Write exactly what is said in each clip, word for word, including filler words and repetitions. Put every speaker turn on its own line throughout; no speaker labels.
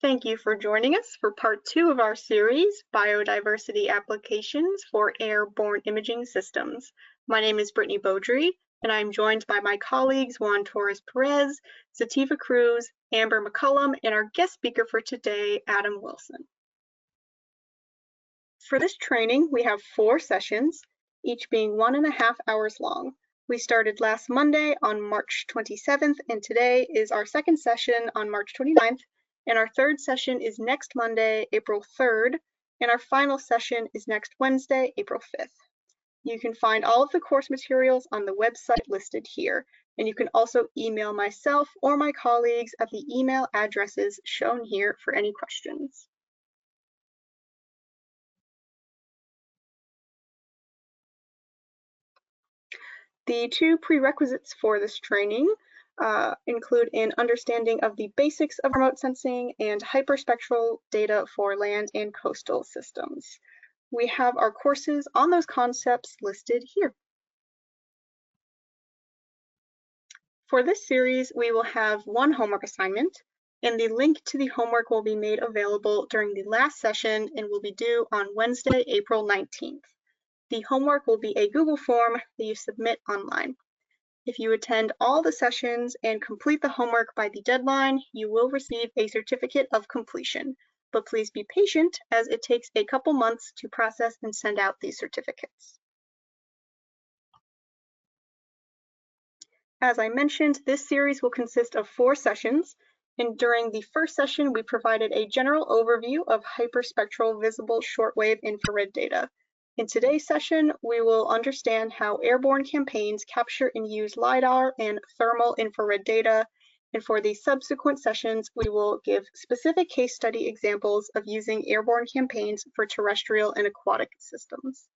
Thank you for joining us for part two of our series, Biodiversity Applications for Airborne Imaging Systems. My name is Brittany Beaudry, and I'm joined by my colleagues Juan Torres Perez, Sativa Cruz, Amber McCullum, and our guest speaker for today, Adam Wilson. For this training, we have four sessions, each being one and a half hours long. We started last Monday on March twenty-seventh, and today is our second session on March twenty-ninth, and our third session is next Monday, April third, and our final session is next Wednesday, April fifth. You can find all of the course materials on the website listed here, and you can also email myself or my colleagues at the email addresses shown here for any questions. The two prerequisites for this training uh, include an understanding of the basics of remote sensing and hyperspectral data for land and coastal systems. We have our courses on those concepts listed here. For this series, we will have one homework assignment, and the link to the homework will be made available during the last session and will be due on Wednesday, April nineteenth. The homework will be a Google form that you submit online. If you attend all the sessions and complete the homework by the deadline, you will receive a certificate of completion. But please be patient, as it takes a couple months to process and send out these certificates. As I mentioned, this series will consist of four sessions, and during the first session, we provided a general overview of hyperspectral visible shortwave infrared data. In today's session, we will understand how airborne campaigns capture and use LiDAR and thermal infrared data, and for the subsequent sessions, we will give specific case study examples of using airborne campaigns for terrestrial and aquatic systems.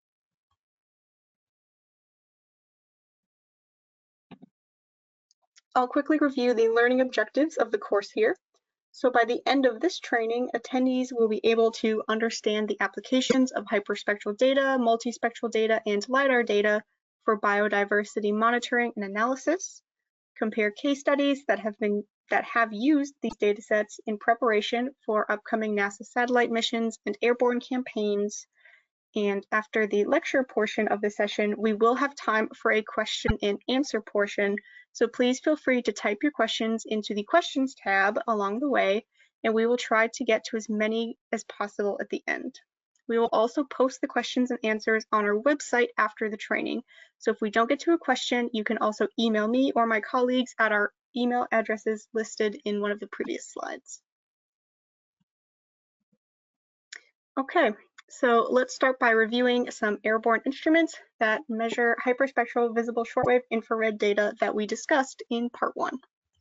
I'll quickly review the learning objectives of the course here. So by the end of this training, attendees will be able to understand the applications of hyperspectral data, multispectral data, and LiDAR data for biodiversity monitoring and analysis, compare case studies that have been that have used these datasets in preparation for upcoming NASA satellite missions and airborne campaigns. And after the lecture portion of the session, we will have time for a question and answer portion. So please feel free to type your questions into the questions tab along the way, and we will try to get to as many as possible at the end. We will also post the questions and answers on our website after the training. So if we don't get to a question, you can also email me or my colleagues at our email addresses listed in one of the previous slides. Okay. So let's start by reviewing some airborne instruments that measure hyperspectral visible shortwave infrared data that we discussed in part one.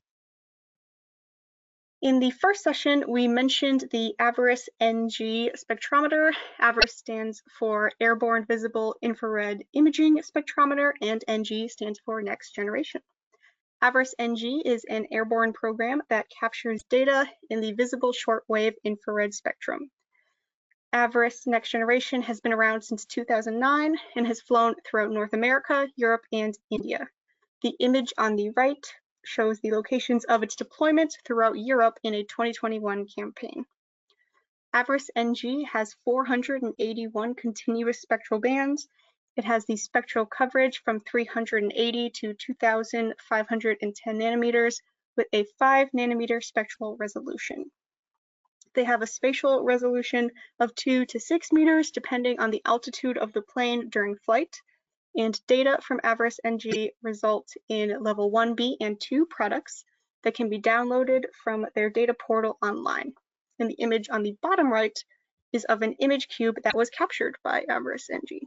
In the first session, we mentioned the AVIRIS N G spectrometer. AVIRIS stands for Airborne Visible Infrared Imaging Spectrometer, and N G stands for Next Generation. AVIRIS N G is an airborne program that captures data in the visible shortwave infrared spectrum. AVIRIS Next Generation has been around since two thousand nine and has flown throughout North America, Europe, and India. The image on the right shows the locations of its deployment throughout Europe in a twenty twenty-one campaign. AVIRIS N G has four hundred eighty-one continuous spectral bands. It has the spectral coverage from three hundred eighty to two thousand five hundred ten nanometers with a five nanometer spectral resolution. They have a spatial resolution of two to six meters, depending on the altitude of the plane during flight. And data from AVIRIS N G result in level one B and two products that can be downloaded from their data portal online. And the image on the bottom right is of an image cube that was captured by AVIRIS N G.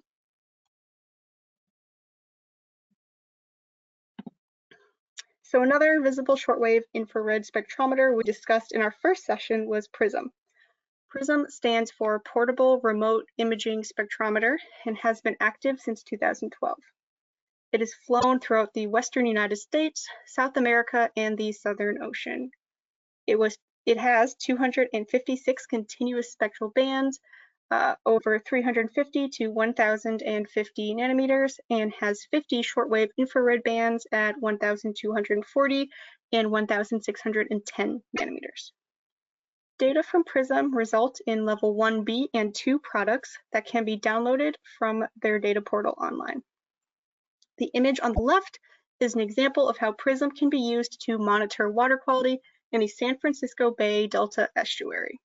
So another visible shortwave infrared spectrometer we discussed in our first session was PRISM. PRISM stands for Portable Remote Imaging Spectrometer and has been active since two thousand twelve. It is flown throughout the western United States, South America, and the Southern Ocean. It, was, it has two hundred fifty-six continuous spectral bands, uh, over three hundred fifty to one thousand fifty nanometers, and has fifty shortwave infrared bands at one thousand two hundred forty and one thousand six hundred ten nanometers. Data from PRISM result in level one B and two products that can be downloaded from their data portal online. The image on the left is an example of how PRISM can be used to monitor water quality in the San Francisco Bay Delta estuary.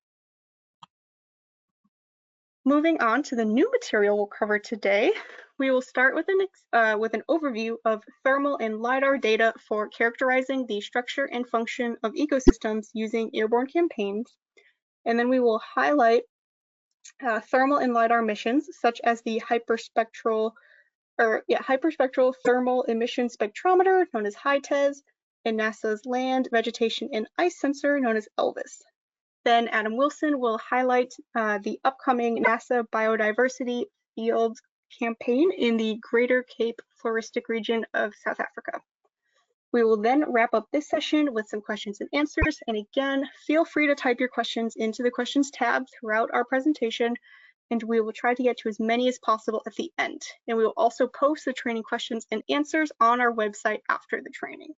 Moving on to the new material we'll cover today, we will start with an, uh, with an overview of thermal and LiDAR data for characterizing the structure and function of ecosystems using airborne campaigns. And then we will highlight uh, thermal and LiDAR missions, such as the hyperspectral, or yeah, hyperspectral thermal emission spectrometer, known as HITES, and NASA's Land, Vegetation, and Ice Sensor, known as ELVIS. Then Adam Wilson will highlight uh, the upcoming NASA Biodiversity Field campaign in the Greater Cape Floristic region of South Africa. We will then wrap up this session with some questions and answers. And again, feel free to type your questions into the questions tab throughout our presentation, and we will try to get to as many as possible at the end. And we will also post the training questions and answers on our website after the training.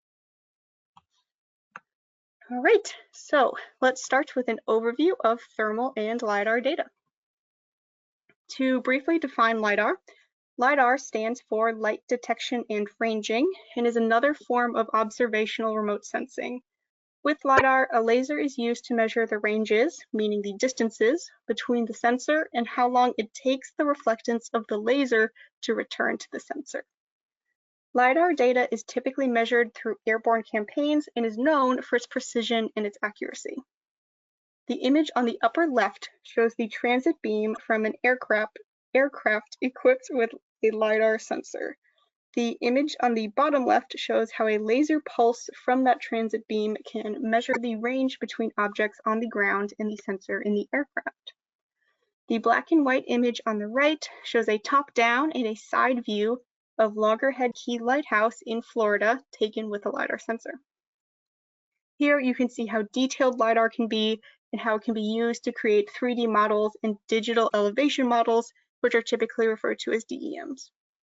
All right, so let's start with an overview of thermal and LiDAR data. To briefly define LiDAR, LiDAR stands for light detection and ranging and is another form of observational remote sensing. With LiDAR, a laser is used to measure the ranges, meaning the distances, between the sensor and how long it takes the reflectance of the laser to return to the sensor. LiDAR data is typically measured through airborne campaigns and is known for its precision and its accuracy. The image on the upper left shows the transit beam from an aircraft, aircraft equipped with a LiDAR sensor. The image on the bottom left shows how a laser pulse from that transit beam can measure the range between objects on the ground and the sensor in the aircraft. The black and white image on the right shows a top-down and a side view of Loggerhead Key Lighthouse in Florida, taken with a LiDAR sensor. Here you can see how detailed LiDAR can be and how it can be used to create three D models and digital elevation models, which are typically referred to as D E Ms.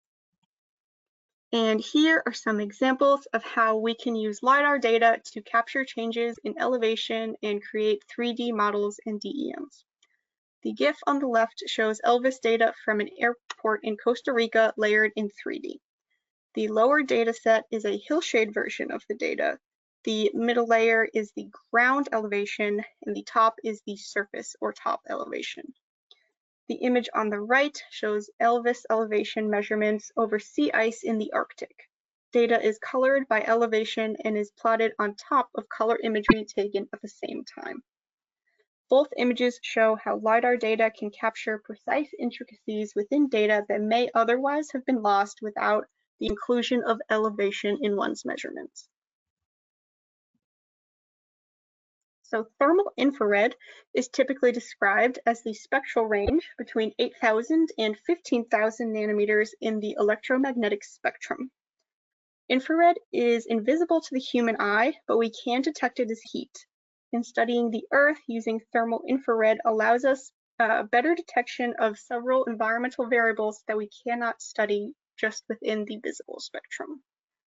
And here are some examples of how we can use LiDAR data to capture changes in elevation and create three D models and D E Ms. The GIF on the left shows ELVIS data from an airport in Costa Rica layered in three D. The lower data set is a hillshade version of the data. The middle layer is the ground elevation, and the top is the surface or top elevation. The image on the right shows ELVIS elevation measurements over sea ice in the Arctic. Data is colored by elevation and is plotted on top of color imagery taken at the same time. Both images show how LiDAR data can capture precise intricacies within data that may otherwise have been lost without the inclusion of elevation in one's measurements. So thermal infrared is typically described as the spectral range between eight thousand and fifteen thousand nanometers in the electromagnetic spectrum. Infrared is invisible to the human eye, but we can detect it as heat. And studying the Earth using thermal infrared allows us uh, better detection of several environmental variables that we cannot study just within the visible spectrum.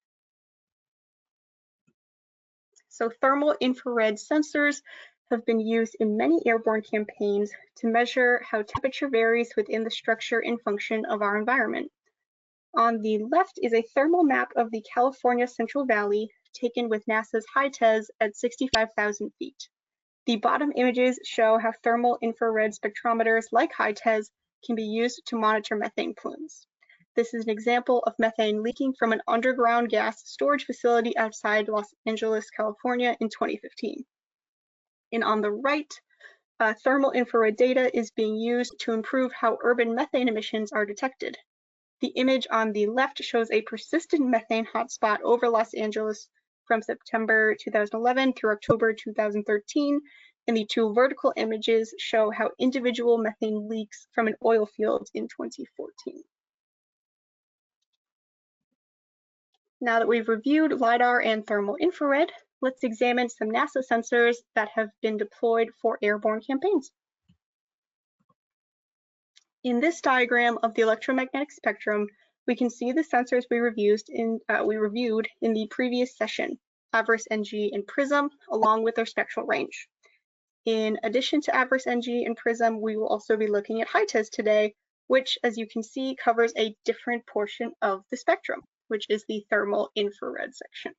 So thermal infrared sensors have been used in many airborne campaigns to measure how temperature varies within the structure and function of our environment. On the left is a thermal map of the California Central Valley taken with NASA's HITES at sixty-five thousand feet. The bottom images show how thermal infrared spectrometers like HITES can be used to monitor methane plumes. This is an example of methane leaking from an underground gas storage facility outside Los Angeles, California in twenty fifteen. And on the right, uh, thermal infrared data is being used to improve how urban methane emissions are detected. The image on the left shows a persistent methane hotspot over Los Angeles from September two thousand eleven through October two thousand thirteen, and the two vertical images show how individual methane leaks from an oil field in twenty fourteen. Now that we've reviewed LiDAR and thermal infrared, let's examine some NASA sensors that have been deployed for airborne campaigns. In this diagram of the electromagnetic spectrum, we can see the sensors we reviewed in, uh, we reviewed in the previous session, AVIRIS N G and PRISM, along with their spectral range. In addition to AVERIS-N G and PRISM, we will also be looking at HITES today, which, as you can see, covers a different portion of the spectrum, which is the thermal infrared section.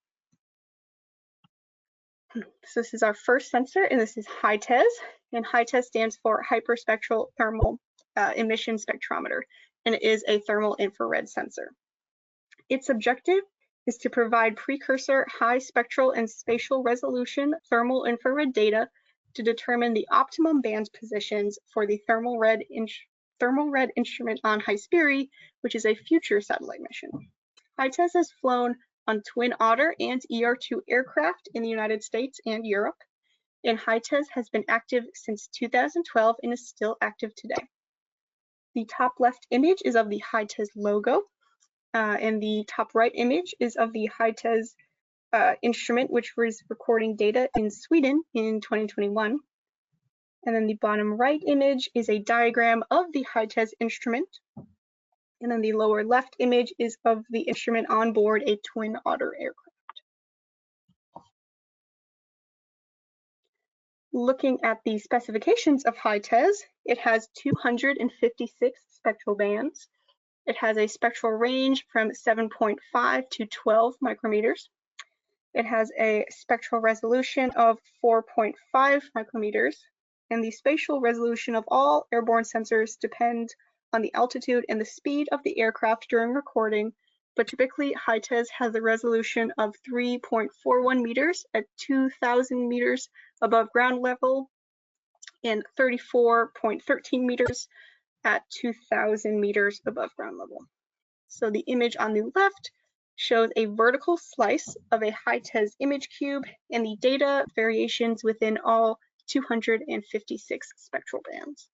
So this is our first sensor, and this is HITES, and HITES stands for Hyperspectral Thermal uh, Emission Spectrometer, and it is a thermal infrared sensor. Its objective is to provide precursor high spectral and spatial resolution thermal infrared data to determine the optimum band positions for the thermal red, in thermal red instrument on HISPERI, which is a future satellite mission. HITES has flown on Twin Otter and E R two aircraft in the United States and Europe, and HITES has been active since two thousand twelve and is still active today. The top left image is of the HITES logo, uh, and the top right image is of the HITES uh, instrument, which was recording data in Sweden in twenty twenty-one. And then the bottom right image is a diagram of the HITES instrument. And then the lower left image is of the instrument on board a Twin Otter aircraft. Looking at the specifications of HITES, it has two hundred fifty-six spectral bands. It has a spectral range from seven point five to twelve micrometers. It has a spectral resolution of four point five micrometers, and the spatial resolution of all airborne sensors depend on the altitude and the speed of the aircraft during recording, but typically HITES has a resolution of three point four one meters at two thousand meters above ground level and thirty-four point one three meters at two thousand meters above ground level. So the image on the left shows a vertical slice of a HITES image cube and the data variations within all two hundred fifty-six spectral bands.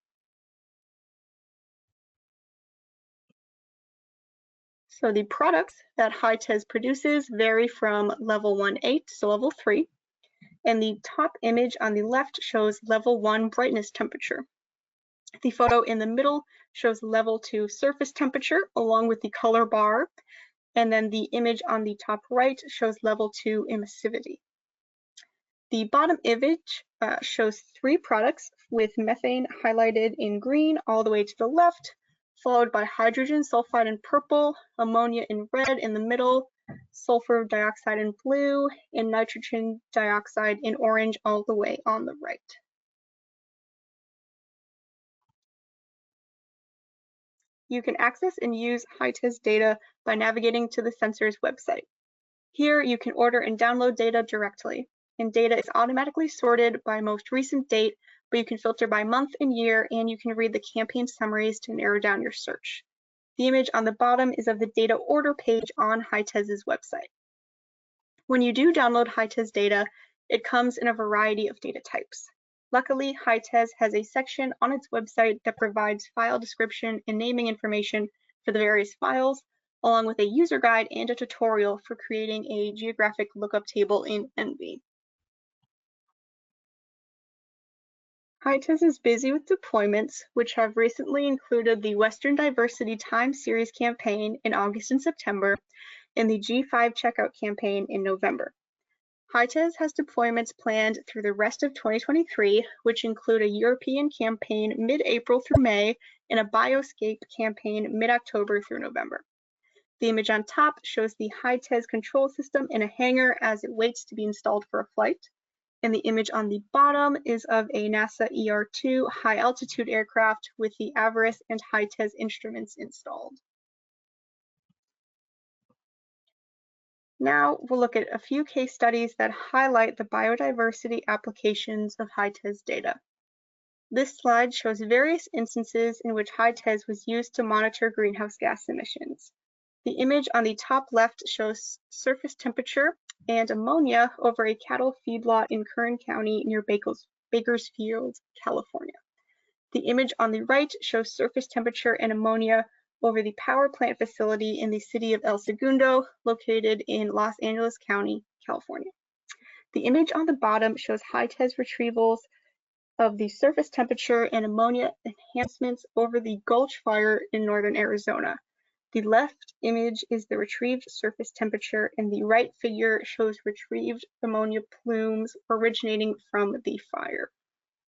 So the products that HITES produces vary from level one eight to level three, and the top image on the left shows level one brightness temperature. The photo in the middle shows level two surface temperature along with the color bar, and then the image on the top right shows level two emissivity. The bottom image uh, shows three products with methane highlighted in green all the way to the left, followed by hydrogen sulfide in purple, ammonia in red in the middle, sulfur dioxide in blue, and nitrogen dioxide in orange all the way on the right. You can access and use HITES data by navigating to the sensor's website. Here you can order and download data directly, and data is automatically sorted by most recent date, but you can filter by month and year, and you can read the campaign summaries to narrow down your search. The image on the bottom is of the data order page on HITES's website. When you do download HITES data, it comes in a variety of data types. Luckily, HITES has a section on its website that provides file description and naming information for the various files, along with a user guide and a tutorial for creating a geographic lookup table in ENVI. HITES is busy with deployments, which have recently included the Western Diversity Time Series campaign in August and September, and the G five Checkout campaign in November. HITES has deployments planned through the rest of twenty twenty-three, which include a European campaign mid-April through May and a Bioscape campaign mid-October through November. The image on top shows the HITES control system in a hangar as it waits to be installed for a flight. And the image on the bottom is of a NASA E R two high-altitude aircraft with the AVERIS and HITES instruments installed. Now we'll look at a few case studies that highlight the biodiversity applications of HITES data. This slide shows various instances in which HITES was used to monitor greenhouse gas emissions. The image on the top left shows surface temperature and ammonia over a cattle feedlot in Kern County near Bakersfield, California. The image on the right shows surface temperature and ammonia over the power plant facility in the city of El Segundo, located in Los Angeles County, California. The image on the bottom shows HITES retrievals of the surface temperature and ammonia enhancements over the Gulch Fire in northern Arizona. The left image is the retrieved surface temperature, and the right figure shows retrieved ammonia plumes originating from the fire.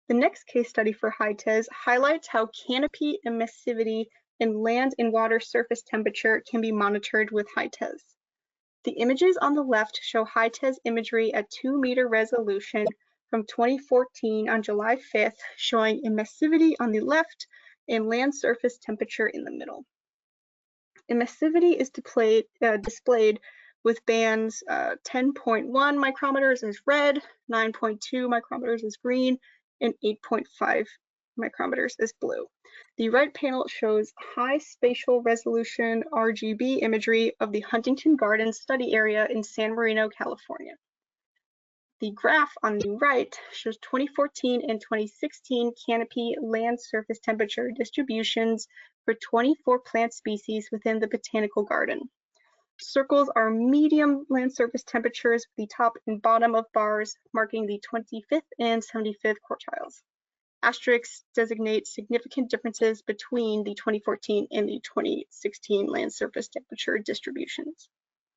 The next case study for HITES highlights how canopy emissivity and land and water surface temperature can be monitored with HITES. The images on the left show HITES imagery at two meter resolution from twenty fourteen on July fifth, showing emissivity on the left and land surface temperature in the middle. Emissivity is displayed, uh, displayed with bands uh, ten point one micrometers as red, nine point two micrometers as green, and eight point five micrometers as blue. The right panel shows high spatial resolution R G B imagery of the Huntington Gardens study area in San Marino, California. The graph on the right shows twenty fourteen and twenty sixteen canopy land surface temperature distributions for twenty-four plant species within the botanical garden. Circles are medium land surface temperatures, with the top and bottom of bars marking the twenty-fifth and seventy-fifth quartiles. Asterisks designate significant differences between the twenty fourteen and the twenty sixteen land surface temperature distributions.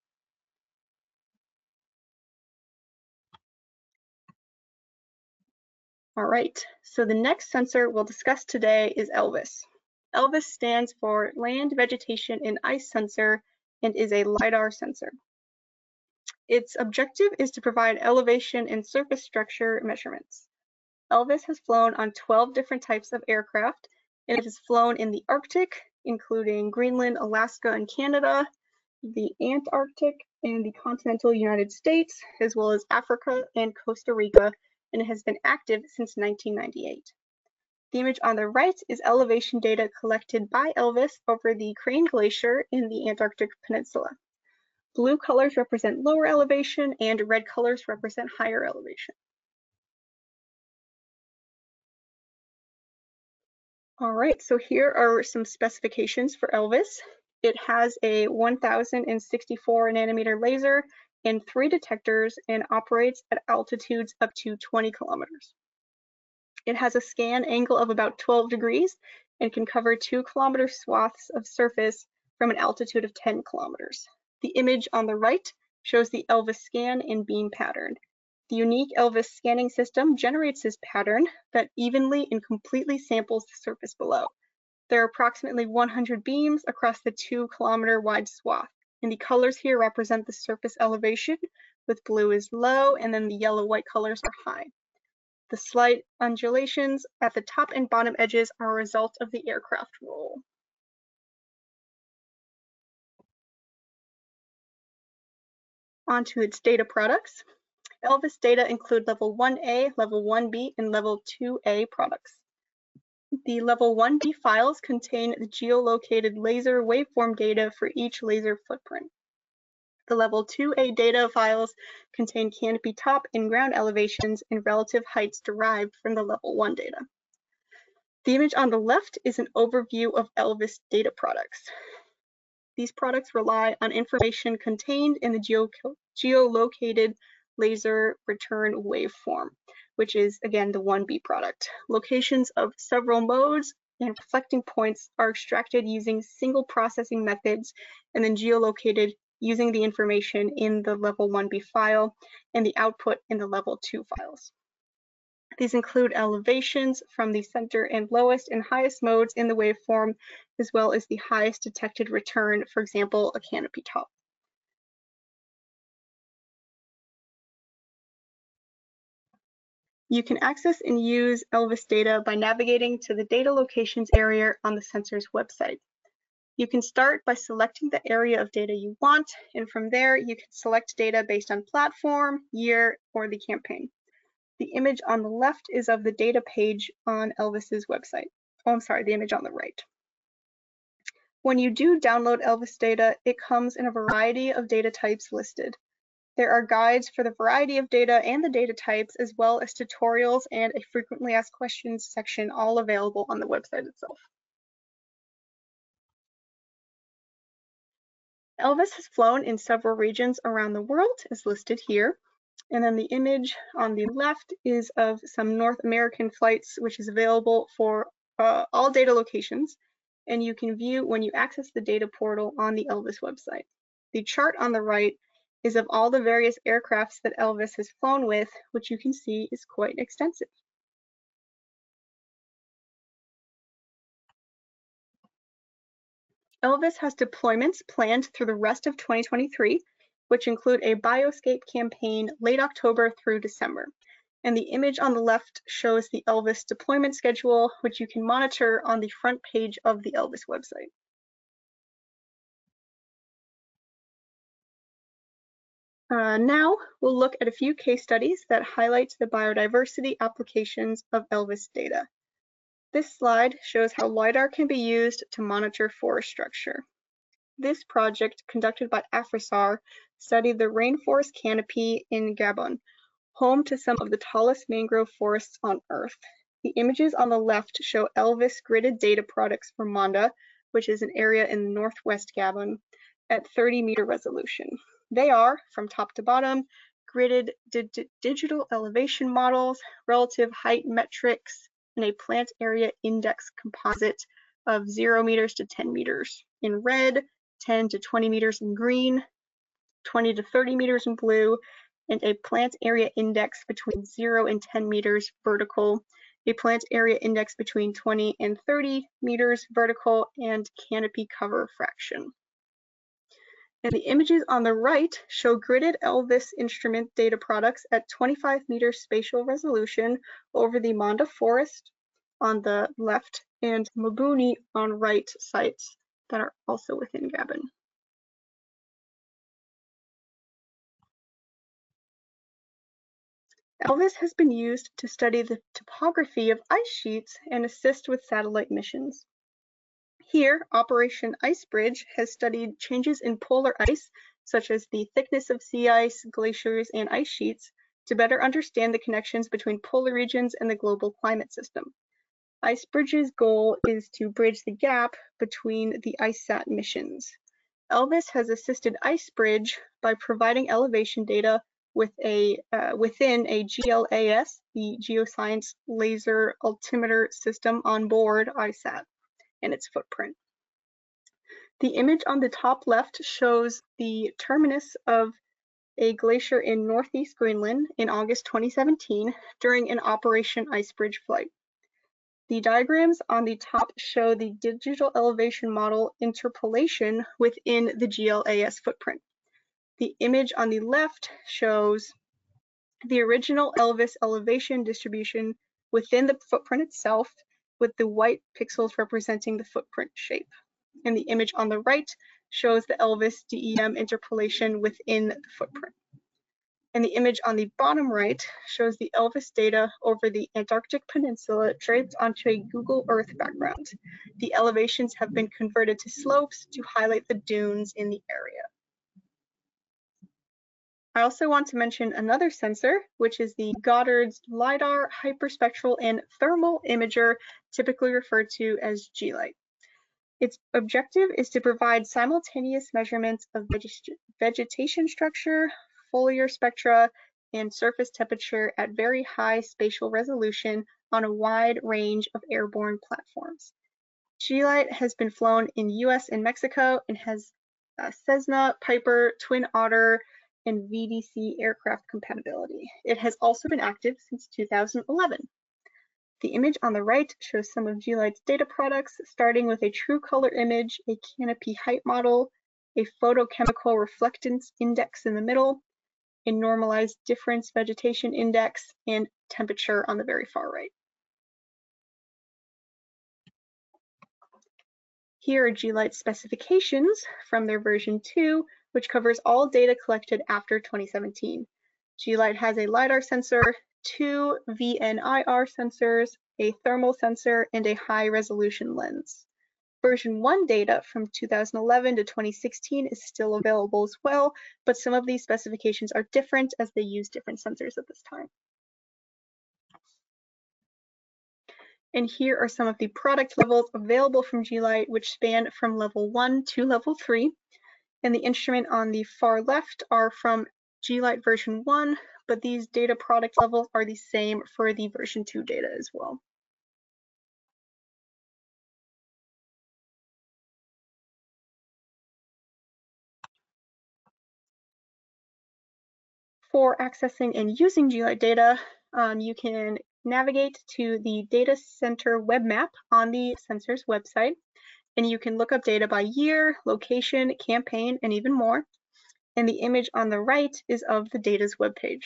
All right, so the next sensor we'll discuss today is ELVIS. ELVIS stands for Land Vegetation and Ice Sensor and is a LiDAR sensor. Its objective is to provide elevation and surface structure measurements. ELVIS has flown on twelve different types of aircraft, and it has flown in the Arctic, including Greenland, Alaska, and Canada, the Antarctic, and the continental United States, as well as Africa and Costa Rica, and it has been active since nineteen ninety-eight. The image on the right is elevation data collected by ELVIS over the Crane Glacier in the Antarctic Peninsula. Blue colors represent lower elevation and red colors represent higher elevation. All right, so here are some specifications for ELVIS. It has a one thousand sixty-four nanometer laser and three detectors and operates at altitudes up to twenty kilometers. It has a scan angle of about twelve degrees and can cover two kilometer swaths of surface from an altitude of ten kilometers. The image on the right shows the ELVIS scan and beam pattern. The unique ELVIS scanning system generates this pattern that evenly and completely samples the surface below. There are approximately one hundred beams across the two kilometer wide swath, and the colors here represent the surface elevation, with blue is low and then the yellow-white colors are high. The slight undulations at the top and bottom edges are a result of the aircraft roll. On to its data products. ELVIS data include level one A, level one B, and level two A products. The level one B files contain the geolocated laser waveform data for each laser footprint. The level two A data files contain canopy top and ground elevations and relative heights derived from the level one data. The image on the left is an overview of ELVIS data products. These products rely on information contained in the geo geolocated laser return waveform, which is again the one B product. Locations of several modes and reflecting points are extracted using single processing methods and then geolocated using the information in the level one B file and the output in the level two files. These include elevations from the center and lowest and highest modes in the waveform, as well as the highest detected return, for example, a canopy top. You can access and use ELVIS data by navigating to the Data Locations area on the sensor's website. You can start by selecting the area of data you want, and from there you can select data based on platform, year, or the campaign. The image on the left is of the data page on ELVIS's website. Oh, I'm sorry, the image on the right. When you do download ELVIS data, it comes in a variety of data types listed. There are guides for the variety of data and the data types, as well as tutorials and a frequently asked questions section, all available on the website itself. ELVIS has flown in several regions around the world, as listed here. And then the image on the left is of some North American flights, which is available for uh, all data locations. And you can view when you access the data portal on the ELVIS website. The chart on the right is of all the various aircrafts that ELVIS has flown with, which you can see is quite extensive. Elvis has deployments planned through the rest of twenty twenty-three, which include a Bioscape campaign late October through December. And the image on the left shows the Elvis deployment schedule, which you can monitor on the front page of the Elvis website. Uh, now we'll look at a few case studies that highlight the biodiversity applications of Elvis data. This slide shows how LiDAR can be used to monitor forest structure. This project, conducted by AFRISAR, studied the rainforest canopy in Gabon, home to some of the tallest mangrove forests on Earth. The images on the left show Elvis gridded data products for Manda, which is an area in northwest Gabon, at thirty meter resolution. They are, from top to bottom, gridded di digital elevation models, relative height metrics, and a plant area index composite of zero meters to ten meters in red, ten to twenty meters in green, twenty to thirty meters in blue, and a plant area index between zero and ten meters vertical, a plant area index between twenty and thirty meters vertical, and canopy cover fraction. And the images on the right show gridded Elvis instrument data products at twenty-five meter spatial resolution over the Manda forest on the left and Mabuni on right sites that are also within Gabon. Elvis has been used to study the topography of ice sheets and assist with satellite missions. Here, Operation Icebridge has studied changes in polar ice, such as the thickness of sea ice, glaciers, and ice sheets, to better understand the connections between polar regions and the global climate system. Icebridge's goal is to bridge the gap between the ICESat missions. Elvis has assisted Icebridge by providing elevation data with a, uh, within a G L A S, the Geoscience Laser Altimeter System on board ICESat, and its footprint. The image on the top left shows the terminus of a glacier in northeast Greenland in August twenty seventeen during an Operation Icebridge flight. The diagrams on the top show the digital elevation model interpolation within the G L A S footprint. The image on the left shows the original Elvis elevation distribution within the footprint itself, with the white pixels representing the footprint shape. And the image on the right shows the Elvis D E M interpolation within the footprint. And the image on the bottom right shows the Elvis data over the Antarctic Peninsula draped onto a Google Earth background. The elevations have been converted to slopes to highlight the dunes in the area. I also want to mention another sensor, which is the Goddard's LiDAR Hyperspectral and Thermal Imager, typically referred to as G LITE. Its objective is to provide simultaneous measurements of veg vegetation structure, foliar spectra, and surface temperature at very high spatial resolution on a wide range of airborne platforms. G LITE has been flown in U S and Mexico and has uh, Cessna, Piper, Twin Otter, and V D C aircraft compatibility. It has also been active since two thousand eleven. The image on the right shows some of G LITE's data products, starting with a true color image, a canopy height model, a photochemical reflectance index in the middle, a normalized difference vegetation index, and temperature on the very far right. Here are G LITE's specifications from their version two, which covers all data collected after twenty seventeen. G LITE has a LiDAR sensor, two V N I R sensors, a thermal sensor, and a high-resolution lens. Version one data from two thousand eleven to twenty sixteen is still available as well, but some of these specifications are different as they use different sensors at this time. And here are some of the product levels available from G LITE, which span from level one to level three. And the instrument on the far left are from G LITE version one, but these data product levels are the same for the version two data as well. For accessing and using G LITE data, um, you can navigate to the data center web map on the sensor's website. and you can look up data by year, location, campaign, and even more. And the image on the right is of the data's webpage.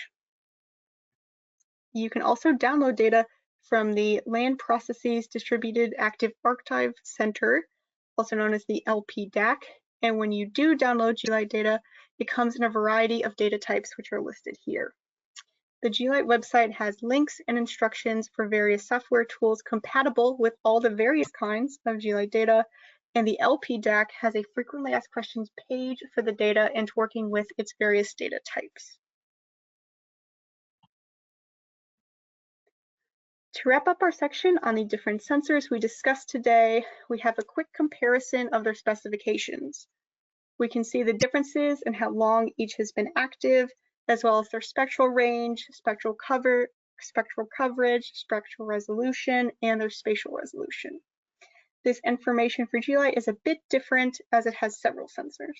You can also download data from the Land Processes Distributed Active Archive Center, also known as the L P D A C. And when you do download G Lite data, it comes in a variety of data types, which are listed here. The G Lite website has links and instructions for various software tools compatible with all the various kinds of G Lite data, and the L P D A C has a frequently asked questions page for the data and working with its various data types. To wrap up our section on the different sensors we discussed today, we have a quick comparison of their specifications. We can see the differences in how long each has been active, as well as their spectral range, spectral cover, spectral coverage, spectral resolution, and their spatial resolution. This information for G Lite is a bit different as it has several sensors.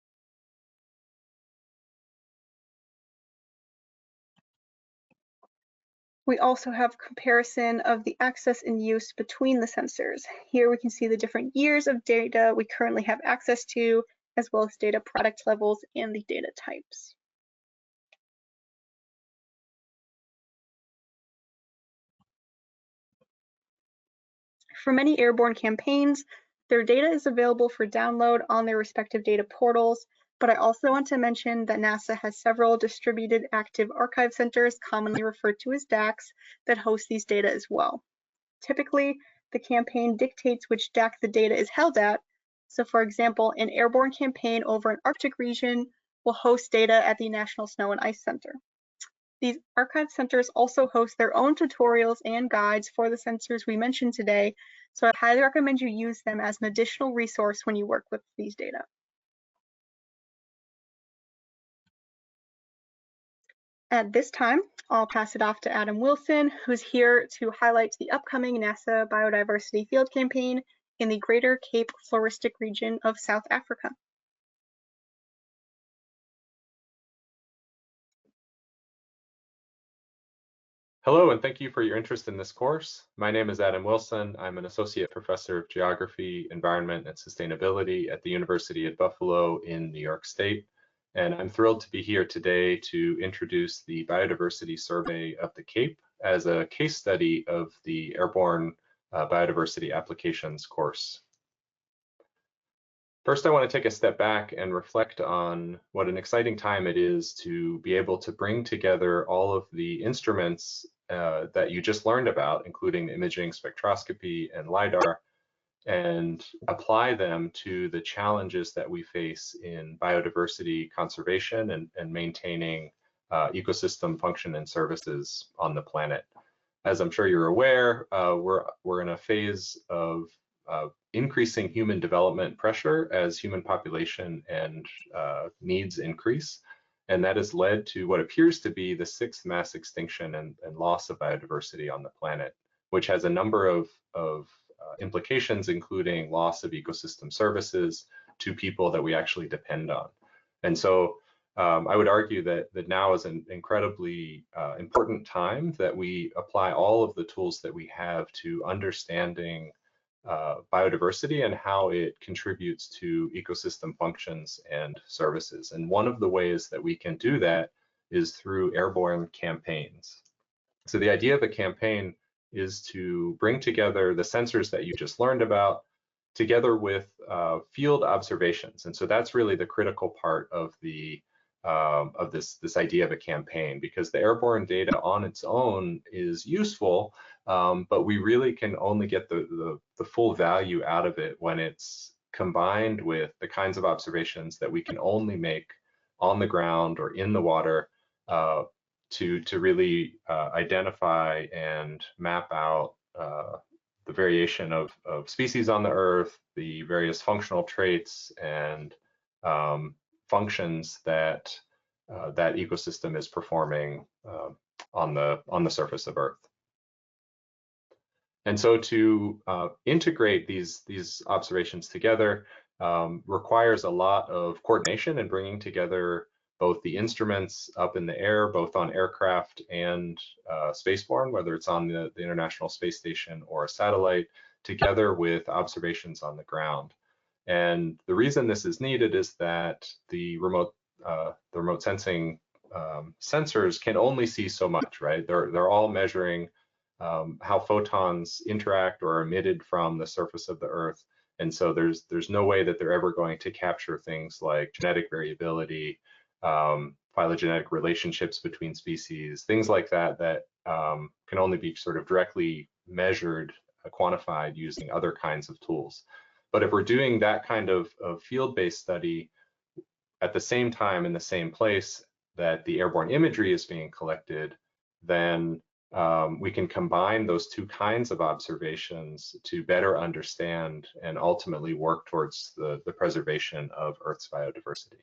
We also have comparison of the access and use between the sensors. Here we can see the different years of data we currently have access to, as well as data product levels and the data types. For many airborne campaigns, their data is available for download on their respective data portals, but I also want to mention that NASA has several distributed active archive centers, commonly referred to as D A Cs, that host these data as well. Typically, the campaign dictates which D A C the data is held at. So for example, an airborne campaign over an Arctic region will host data at the National Snow and Ice Center. These archive centers also host their own tutorials and guides for the sensors we mentioned today, so I highly recommend you use them as an additional resource when you work with these data. At this time, I'll pass it off to Adam Wilson, who's here to highlight the upcoming NASA Biodiversity Field Campaign in the Greater Cape Floristic region of South Africa.
Hello, and thank you for your interest in this course. My name is Adam Wilson. I'm an Associate Professor of Geography, Environment, and Sustainability at the University at Buffalo in New York State. And I'm thrilled to be here today to introduce the Biodiversity Survey of the Cape as a case study of the Airborne uh, Biodiversity Applications course. First, I want to take a step back and reflect on what an exciting time it is to be able to bring together all of the instruments uh, that you just learned about, including imaging, spectroscopy, and LiDAR, and apply them to the challenges that we face in biodiversity conservation and, and maintaining uh, ecosystem function and services on the planet. As I'm sure you're aware, uh, we're, we're in a phase of uh, increasing human development pressure as human population and uh, needs increase. And that has led to what appears to be the sixth mass extinction and, and loss of biodiversity on the planet, which has a number of, of uh, implications, including loss of ecosystem services to people that we actually depend on. And so um, I would argue that, that now is an incredibly uh, important time that we apply all of the tools that we have to understanding Uh, biodiversity and how it contributes to ecosystem functions and services. And one of the ways that we can do that is through airborne campaigns. So the idea of a campaign is to bring together the sensors that you just learned about together with uh, field observations. And so that's really the critical part of the um, of this, this idea of a campaign, because the airborne data on its own is useful, Um, but we really can only get the, the, the full value out of it when it's combined with the kinds of observations that we can only make on the ground or in the water uh, to, to really uh, identify and map out uh, the variation of, of species on the Earth, the various functional traits and um, functions that uh, that ecosystem is performing uh, on the, on the surface of Earth. And so to uh, integrate these, these observations together um, requires a lot of coordination and bringing together both the instruments up in the air, both on aircraft and uh, spaceborne, whether it's on the, the International Space Station or a satellite, together with observations on the ground. And the reason this is needed is that the remote, uh, the remote sensing um, sensors can only see so much, right? They're, they're all measuring um, how photons interact or are emitted from the surface of the Earth. And so there's, there's no way that they're ever going to capture things like genetic variability, um, phylogenetic relationships between species, things like that, that um, can only be sort of directly measured, uh, quantified using other kinds of tools. But if we're doing that kind of, of field-based study at the same time in the same place that the airborne imagery is being collected, then um, we can combine those two kinds of observations to better understand and ultimately work towards the, the preservation of Earth's biodiversity.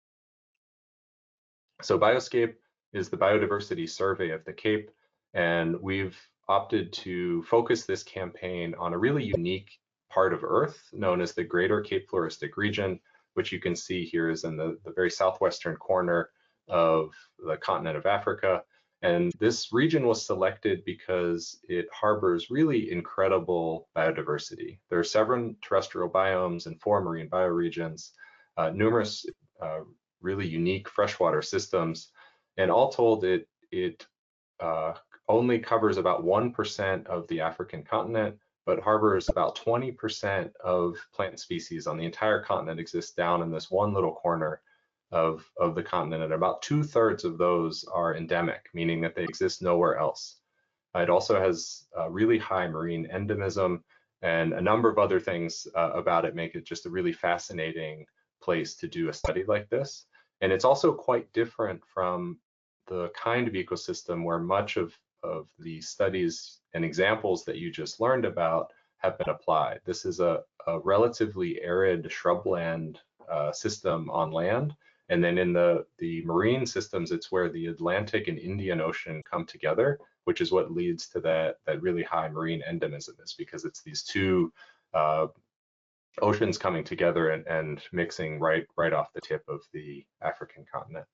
So Bioscape is the biodiversity survey of the Cape, and we've opted to focus this campaign on a really unique part of Earth known as the Greater Cape Floristic Region, which you can see here is in the, the very southwestern corner of the continent of Africa. And this region was selected because it harbors really incredible biodiversity. There are seven terrestrial biomes and four marine bioregions, uh, numerous uh, really unique freshwater systems, and all told, it, it uh, only covers about one percent of the African continent, but harbors about twenty percent of plant species on the entire continent exists down in this one little corner of, of the continent, and about two-thirds of those are endemic, meaning that they exist nowhere else. Uh, it also has uh, really high marine endemism, and a number of other things uh, about it make it just a really fascinating place to do a study like this. And it's also quite different from the kind of ecosystem where much of, of the studies and examples that you just learned about have been applied. This is a, a relatively arid shrubland uh, system on land. And then in the, the marine systems, it's where the Atlantic and Indian Ocean come together, which is what leads to that, that really high marine endemism, is because it's these two uh, oceans coming together and, and mixing right, right off the tip of the African continent.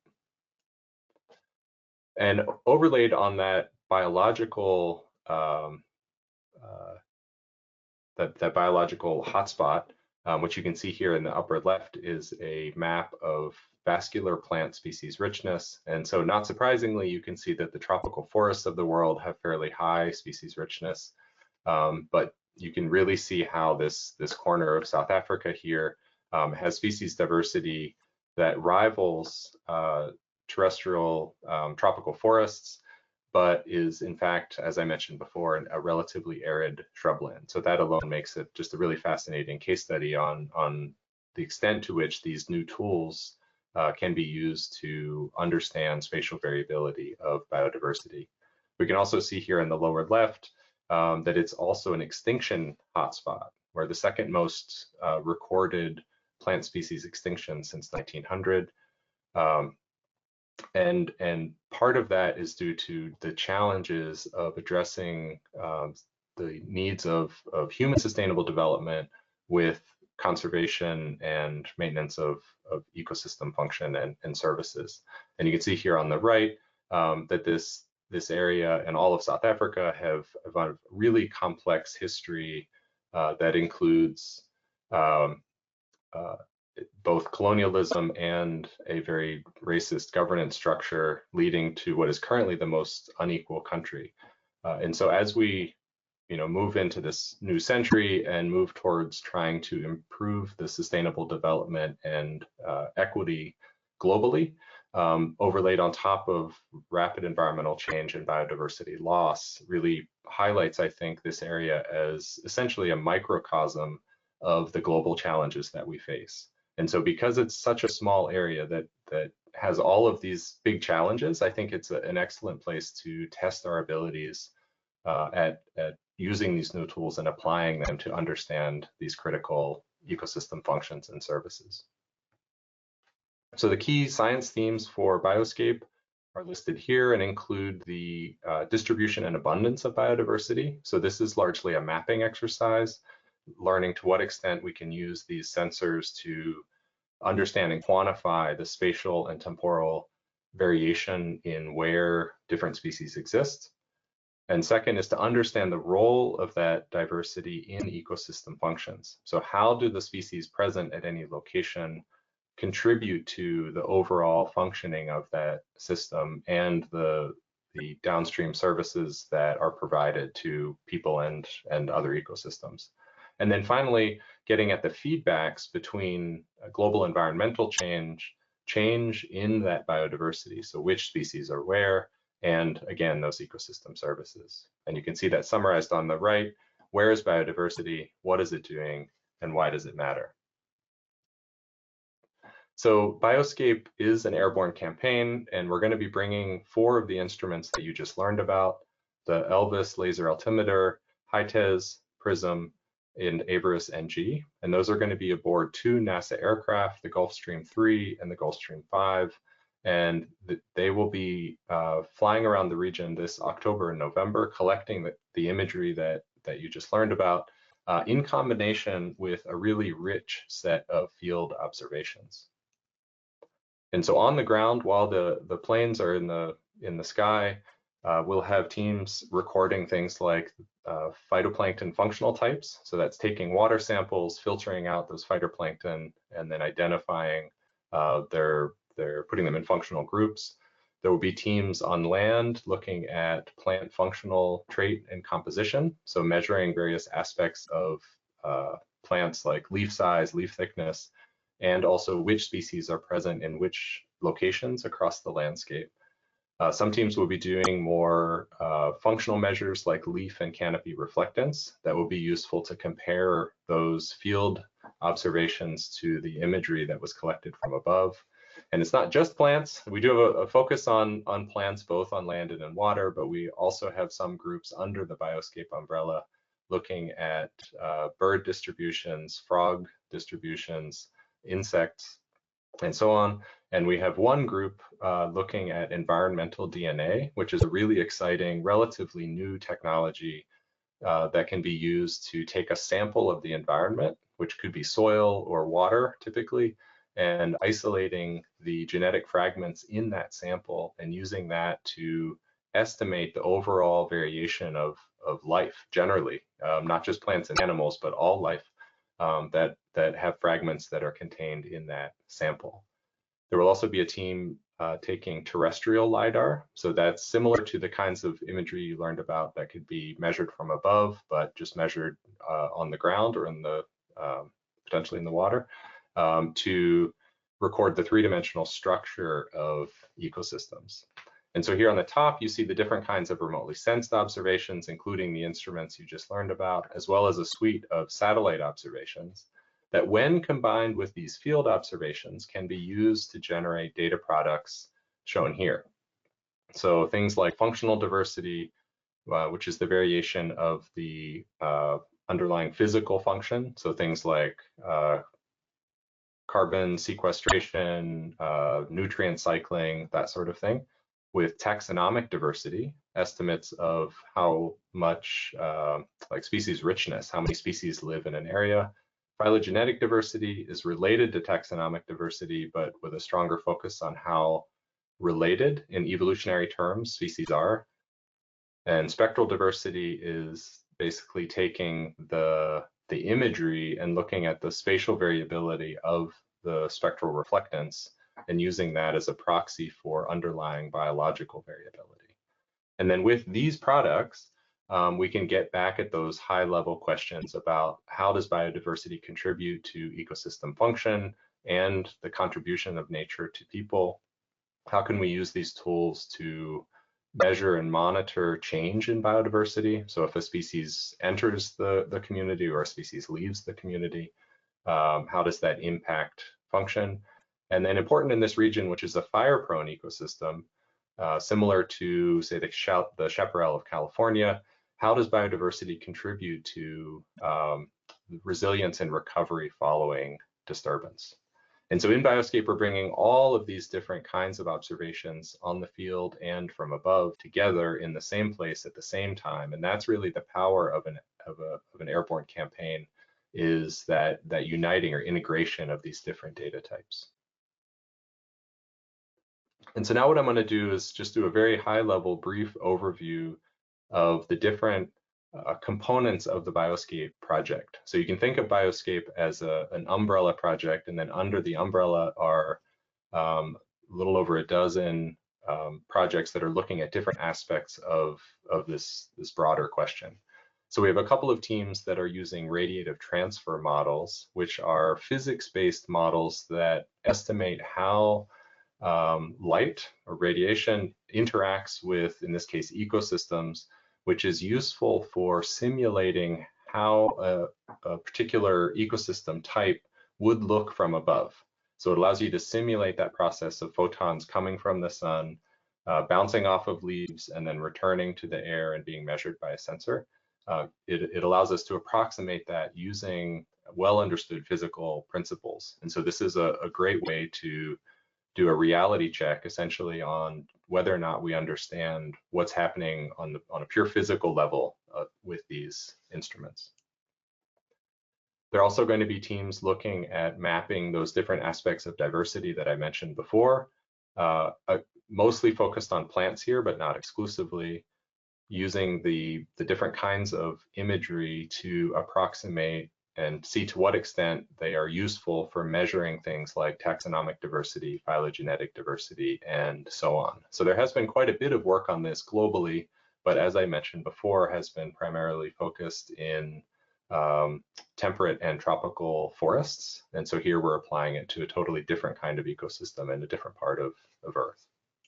And overlaid on that biological, um, uh, that, that biological hotspot, um, which you can see here in the upper left, is a map of vascular plant species richness. And so not surprisingly, you can see that the tropical forests of the world have fairly high species richness, um, but you can really see how this, this corner of South Africa here um, has species diversity that rivals uh, terrestrial um, tropical forests, but is in fact, as I mentioned before, a relatively arid shrubland. So that alone makes it just a really fascinating case study on, on the extent to which these new tools uh, can be used to understand spatial variability of biodiversity. We can also see here in the lower left um, that it's also an extinction hotspot, where the second most uh, recorded plant species extinction since nineteen hundred. Um, And, and part of that is due to the challenges of addressing um, the needs of, of human sustainable development with conservation and maintenance of, of ecosystem function and, and services. And you can see here on the right um, that this, this area and all of South Africa have, have a really complex history uh, that includes um, uh, both colonialism and a very racist governance structure, leading to what is currently the most unequal country. Uh, and so as we you know, move into this new century and move towards trying to improve the sustainable development and uh, equity globally, um, overlaid on top of rapid environmental change and biodiversity loss, really highlights, I think, this area as essentially a microcosm of the global challenges that we face. And so because it's such a small area that, that has all of these big challenges, I think it's a, an excellent place to test our abilities uh, at, at using these new tools and applying them to understand these critical ecosystem functions and services. So the key science themes for Bioscape are listed here and include the uh, distribution and abundance of biodiversity. So this is largely a mapping exercise, learning to what extent we can use these sensors to understand and quantify the spatial and temporal variation in where different species exist. And second is to understand the role of that diversity in ecosystem functions. So how do the species present at any location contribute to the overall functioning of that system and the, the downstream services that are provided to people and, and other ecosystems. And then finally, getting at the feedbacks between global environmental change, change in that biodiversity, so which species are where, and again, those ecosystem services. And you can see that summarized on the right. Where is biodiversity? What is it doing? And why does it matter? So Bioscape is an airborne campaign, and we're going to be bringing four of the instruments that you just learned about: the Elvis laser altimeter, HITES, PRISM, and ABARUS N G. And those are going to be aboard two NASA aircraft, the Gulfstream three and the Gulfstream five. And th they will be uh, flying around the region this October and November, collecting the, the imagery that, that you just learned about uh, in combination with a really rich set of field observations. And so on the ground, while the, the planes are in the, in the sky, uh, we'll have teams recording things like uh, phytoplankton functional types. So that's taking water samples, filtering out those phytoplankton, and then identifying uh, their, their, putting them in functional groups. There will be teams on land looking at plant functional trait and composition. So measuring various aspects of uh, plants like leaf size, leaf thickness, and also which species are present in which locations across the landscape. Uh, some teams will be doing more uh, functional measures like leaf and canopy reflectance that will be useful to compare those field observations to the imagery that was collected from above. And it's not just plants. We do have a, a focus on, on plants both on land and in water, but we also have some groups under the Bioscape umbrella looking at uh, bird distributions, frog distributions, insects, and so on. And we have one group uh, looking at environmental D N A, which is a really exciting, relatively new technology uh, that can be used to take a sample of the environment, which could be soil or water typically, and isolating the genetic fragments in that sample and using that to estimate the overall variation of, of life generally, um, not just plants and animals, but all life um, that, that have fragments that are contained in that sample. There will also be a team uh, taking terrestrial LiDAR. So that's similar to the kinds of imagery you learned about that could be measured from above, but just measured uh, on the ground or in the um, potentially in the water um, to record the three-dimensional structure of ecosystems. And so here on the top, you see the different kinds of remotely sensed observations, including the instruments you just learned about, as well as a suite of satellite observations that when combined with these field observations can be used to generate data products shown here. So things like functional diversity, uh, which is the variation of the uh, underlying physical function. So things like uh, carbon sequestration, uh, nutrient cycling, that sort of thing. With taxonomic diversity, estimates of how much uh, like species richness, how many species live in an area. Phylogenetic diversity is related to taxonomic diversity, but with a stronger focus on how related in evolutionary terms species are. And spectral diversity is basically taking the, the imagery and looking at the spatial variability of the spectral reflectance and using that as a proxy for underlying biological variability. And then with these products, um, we can get back at those high level questions about how does biodiversity contribute to ecosystem function and the contribution of nature to people? How can we use these tools to measure and monitor change in biodiversity? So if a species enters the, the community or a species leaves the community, um, how does that impact function? And then important in this region, which is a fire-prone ecosystem, uh, similar to, say, the, the chaparral of California, how does biodiversity contribute to um, resilience and recovery following disturbance? And so in Bioscape, we're bringing all of these different kinds of observations on the field and from above together in the same place at the same time. And that's really the power of an, of a, of an airborne campaign, is that, that uniting or integration of these different data types. And so now what I'm going to do is just do a very high level brief overview of the different uh, components of the Bioscape project. So you can think of Bioscape as a, an umbrella project, and then under the umbrella are um, a little over a dozen um, projects that are looking at different aspects of, of this, this broader question. So we have a couple of teams that are using radiative transfer models, which are physics-based models that estimate how um, light or radiation interacts with, in this case, ecosystems, which is useful for simulating how a, a particular ecosystem type would look from above. So it allows you to simulate that process of photons coming from the sun, uh, bouncing off of leaves, and then returning to the air and being measured by a sensor. Uh, it, it allows us to approximate that using well understood physical principles. And so this is a, a great way to do a reality check essentially on whether or not we understand what's happening on, the, on a pure physical level uh, with these instruments. There are also going to be teams looking at mapping those different aspects of diversity that I mentioned before, uh, uh, mostly focused on plants here, but not exclusively, using the, the different kinds of imagery to approximate and see to what extent they are useful for measuring things like taxonomic diversity, phylogenetic diversity, and so on. So there has been quite a bit of work on this globally, but as I mentioned before, has been primarily focused in um, temperate and tropical forests. And so here we're applying it to a totally different kind of ecosystem in a different part of, of Earth.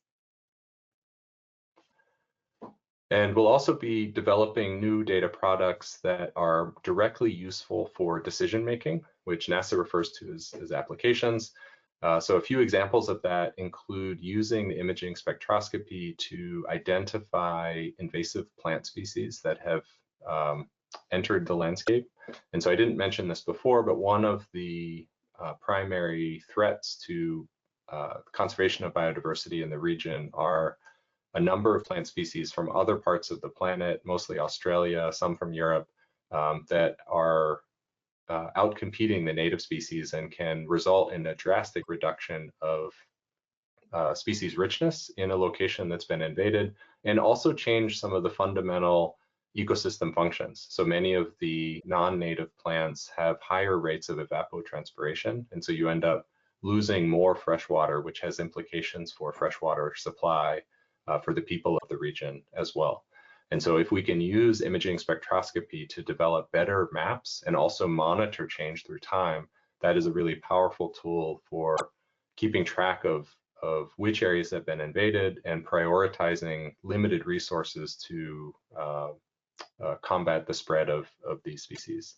And we'll also be developing new data products that are directly useful for decision making, which NASA refers to as, as applications. Uh, so a few examples of that include using the imaging spectroscopy to identify invasive plant species that have um, entered the landscape. And so I didn't mention this before, but one of the uh, primary threats to uh, conservation of biodiversity in the region are a number of plant species from other parts of the planet, mostly Australia, some from Europe, um, that are uh, outcompeting the native species and can result in a drastic reduction of uh, species richness in a location that's been invaded, and also change some of the fundamental ecosystem functions. So many of the non-native plants have higher rates of evapotranspiration, and so you end up losing more fresh water, which has implications for freshwater supply Uh, for the people of the region as well. And so if we can use imaging spectroscopy to develop better maps and also monitor change through time, that is a really powerful tool for keeping track of, of which areas have been invaded and prioritizing limited resources to uh, uh, combat the spread of, of these species.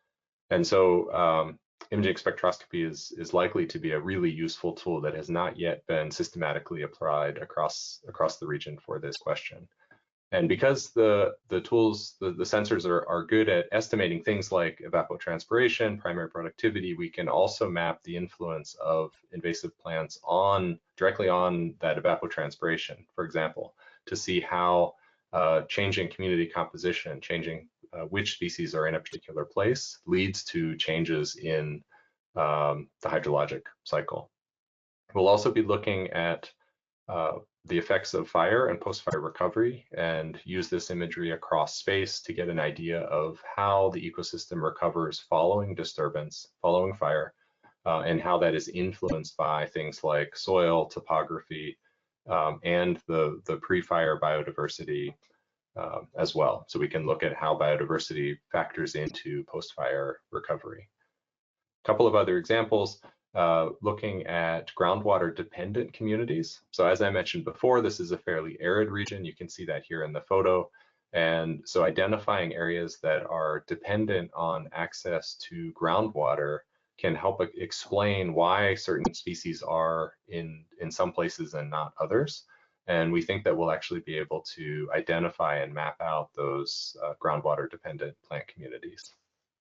And so um, imaging spectroscopy is, is likely to be a really useful tool that has not yet been systematically applied across, across the region for this question. And because the, the tools, the, the sensors are, are good at estimating things like evapotranspiration, primary productivity, we can also map the influence of invasive plants on directly on that evapotranspiration, for example, to see how uh, changing community composition, changing Uh, which species are in a particular place leads to changes in um, the hydrologic cycle. We'll also be looking at uh, the effects of fire and post-fire recovery and use this imagery across space to get an idea of how the ecosystem recovers following disturbance, following fire, uh, and how that is influenced by things like soil, topography, um, and the, the pre-fire biodiversity Uh, as well. So we can look at how biodiversity factors into post-fire recovery. A couple of other examples, uh, looking at groundwater dependent communities. So as I mentioned before, this is a fairly arid region. You can see that here in the photo. And so identifying areas that are dependent on access to groundwater can help explain why certain species are in, in some places and not others. And we think that we'll actually be able to identify and map out those uh, groundwater dependent plant communities.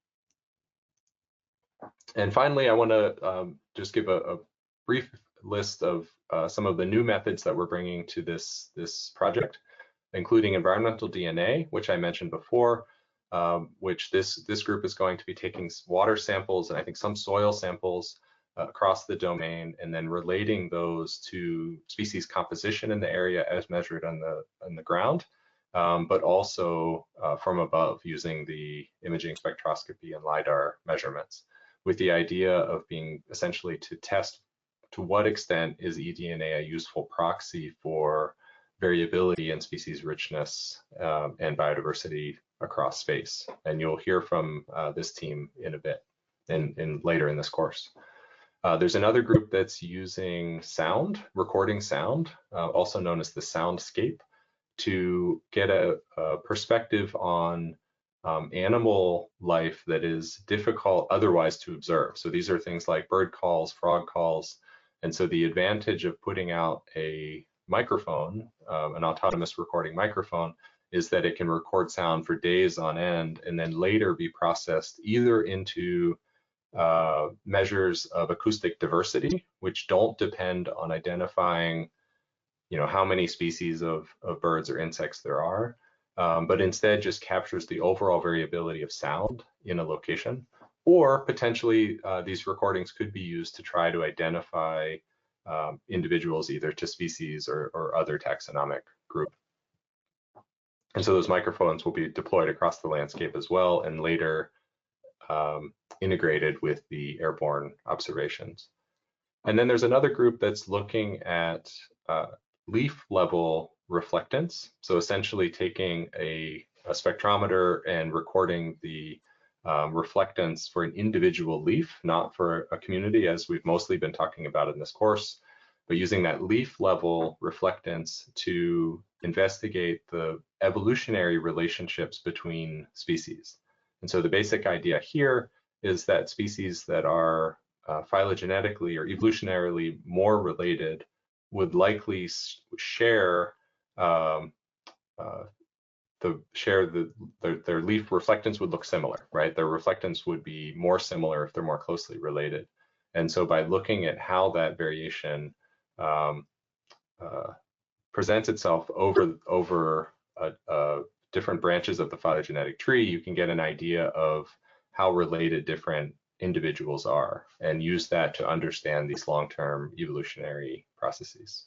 And finally, I want to um, just give a, a brief list of uh, some of the new methods that we're bringing to this, this project, including environmental D N A, which I mentioned before, um, which this, this group is going to be taking water samples and I think some soil samples Uh, across the domain, and then relating those to species composition in the area as measured on the on the ground, um, but also uh, from above using the imaging spectroscopy and LiDAR measurements, with the idea of being essentially to test to what extent is eDNA a useful proxy for variability in species richness um, and biodiversity across space. And you'll hear from uh, this team in a bit, in, in later in this course. Uh, there's another group that's using sound, recording sound, uh, also known as the soundscape, to get a, a perspective on um, animal life that is difficult otherwise to observe. So these are things like bird calls, frog calls. And so the advantage of putting out a microphone, um, an autonomous recording microphone, is that it can record sound for days on end and then later be processed either into uh, measures of acoustic diversity, which don't depend on identifying you know, how many species of, of birds or insects there are, um, but instead just captures the overall variability of sound in a location. Or potentially uh, these recordings could be used to try to identify um, individuals either to species or, or other taxonomic group. And so those microphones will be deployed across the landscape as well and later um, integrated with the airborne observations. And then there's another group that's looking at uh, leaf level reflectance. So essentially taking a, a spectrometer and recording the um, reflectance for an individual leaf, not for a community as we've mostly been talking about in this course, but using that leaf level reflectance to investigate the evolutionary relationships between species. And so the basic idea here is that species that are uh, phylogenetically or evolutionarily more related would likely share um, uh, the share the their, their leaf reflectance would look similar, right? Their reflectance would be more similar if they're more closely related. And so by looking at how that variation um, uh, presents itself over over a, a different branches of the phylogenetic tree, you can get an idea of how related different individuals are and use that to understand these long-term evolutionary processes.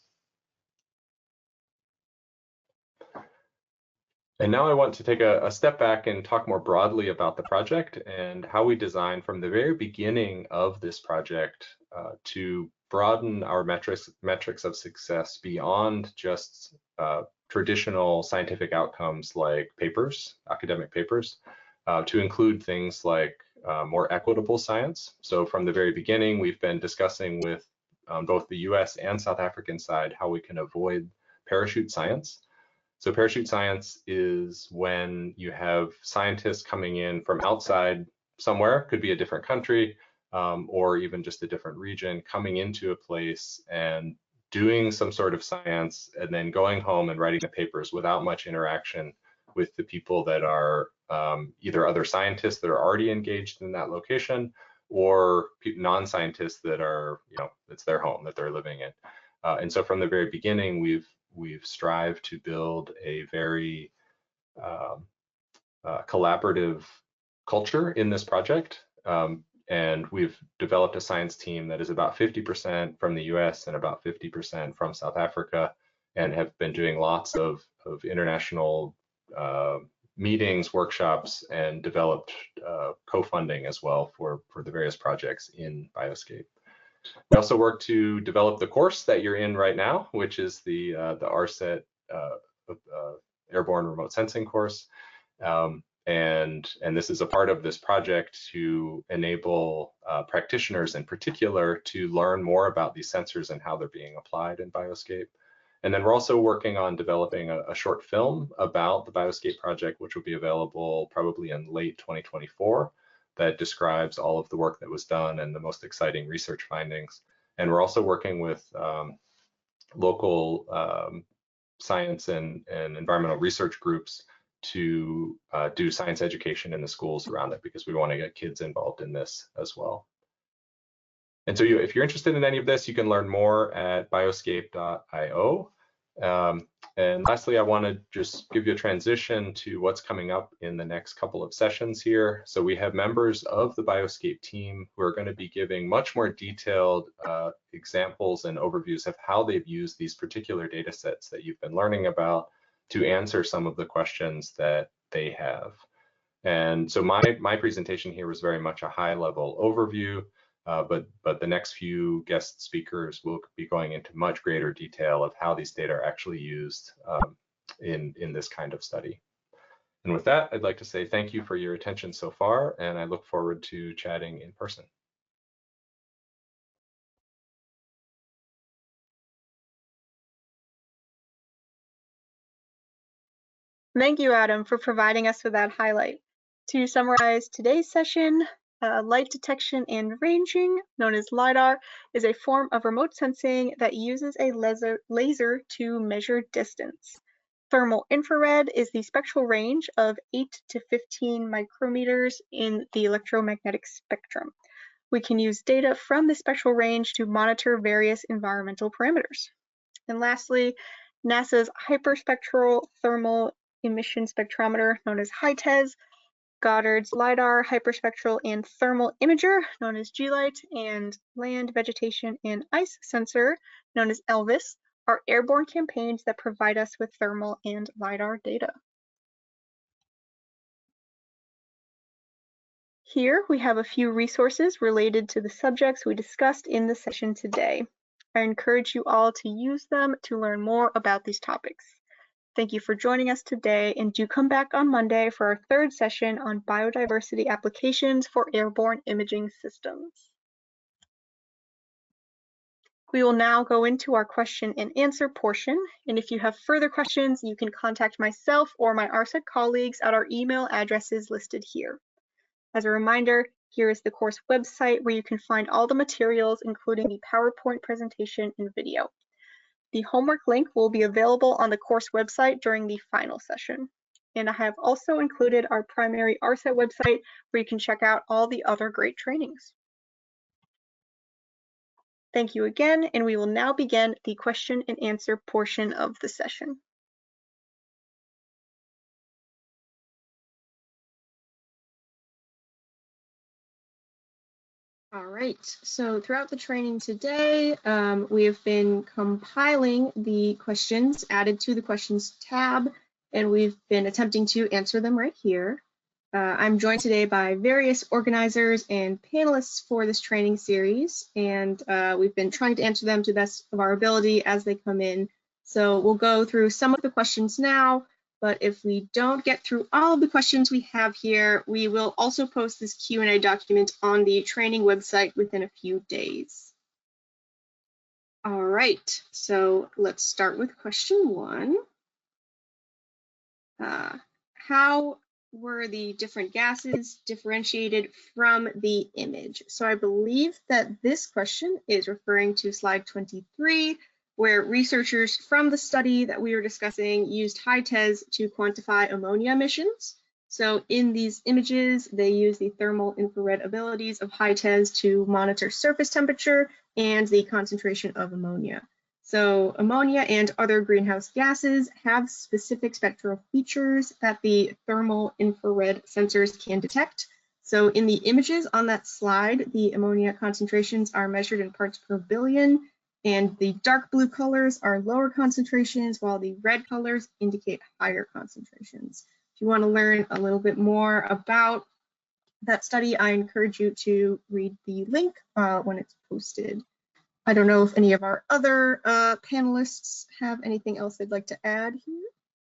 And now I want to take a, a step back and talk more broadly about the project and how we designed from the very beginning of this project uh, to broaden our metrics, metrics of success beyond just uh, traditional scientific outcomes like papers, academic papers, uh, to include things like uh, more equitable science. So from the very beginning, we've been discussing with um, both the U S and South African side how we can avoid parachute science. So parachute science is when you have scientists coming in from outside somewhere, could be a different country, um, or even just a different region, coming into a place and doing some sort of science and then going home and writing the papers without much interaction with the people that are um, either other scientists that are already engaged in that location or non-scientists that are, you know, it's their home that they're living in. Uh, and so from the very beginning, we've we've strived to build a very um, uh, collaborative culture in this project. Um, and we've developed a science team that is about fifty percent from the U S and about fifty percent from South Africa, and have been doing lots of, of international uh, meetings, workshops, and developed uh, co-funding as well for, for the various projects in Bioscape. We also work to develop the course that you're in right now, which is the uh, the R SET uh, uh, Airborne Remote Sensing course. Um, and, and this is a part of this project to enable uh, practitioners in particular to learn more about these sensors and how they're being applied in Bioscape. And then we're also working on developing a, a short film about the Bioscape project, which will be available probably in late twenty twenty-four. That describes all of the work that was done and the most exciting research findings. And we're also working with um, local um, science and, and environmental research groups to uh, do science education in the schools around it, because we want to get kids involved in this as well. And so you, if you're interested in any of this, you can learn more at bioscape dot i o. Um, and lastly, I want to just give you a transition to what's coming up in the next couple of sessions here. So we have members of the Bioscape team who are going to be giving much more detailed uh, examples and overviews of how they've used these particular data sets that you've been learning about to answer some of the questions that they have. And so my, my presentation here was very much a high-level overview, uh, but, but the next few guest speakers will be going into much greater detail of how these data are actually used um, in, in this kind of study. And with that, I'd like to say thank you for your attention so far, and I look forward to chatting in person.
Thank you, Adam, for providing us with that highlight. To summarize today's session, uh, light detection and ranging, known as LiDAR, is a form of remote sensing that uses a laser, laser to measure distance. Thermal infrared is the spectral range of eight to fifteen micrometers in the electromagnetic spectrum. We can use data from the spectral range to monitor various environmental parameters. And lastly, NASA's Hyperspectral Thermal Emission Spectrometer, known as HITES, Goddard's LiDAR Hyperspectral and Thermal Imager, known as G LIGHT, and Land, Vegetation, and Ice Sensor, known as ELVIS, are airborne campaigns that provide us with thermal and LiDAR data. Here we have a few resources related to the subjects we discussed in the session today. I encourage you all to use them to learn more about these topics. Thank you for joining us today, and do come back on Monday for our third session on biodiversity applications for airborne imaging systems. We will now go into our question and answer portion, and if you have further questions, you can contact myself or my R S E C colleagues at our email addresses listed here. As a reminder, here is the course website where you can find all the materials, including the PowerPoint presentation and video. The homework link will be available on the course website during the final session. And I have also included our primary R S E T website where you can check out all the other great trainings. Thank you again, and we will now begin the question and answer portion of the session. All right, so throughout the training today, um, we have been compiling the questions added to the questions tab, and we've been attempting to answer them right here. Uh, I'm joined today by various organizers and panelists for this training series, and uh, we've been trying to answer them to the best of our ability as they come in. So we'll go through some of the questions now, but if we don't get through all of the questions we have here, we will also post this Q and A document on the training website within a few days. All right, so let's start with question one. Uh, how were the different gases differentiated from the image? So I believe that this question is referring to slide twenty-three, where researchers from the study that we were discussing used HITES to quantify ammonia emissions. So in these images, they use the thermal infrared abilities of HITES to monitor surface temperature and the concentration of ammonia. So ammonia and other greenhouse gases have specific spectral features that the thermal infrared sensors can detect. So in the images on that slide, the ammonia concentrations are measured in parts per billion, and the dark blue colors are lower concentrations, while the red colors indicate higher concentrations. If you want to learn a little bit more about that study, I encourage you to read the link uh, when it's posted. I don't know if any of our other uh, panelists have anything else they'd like to add here.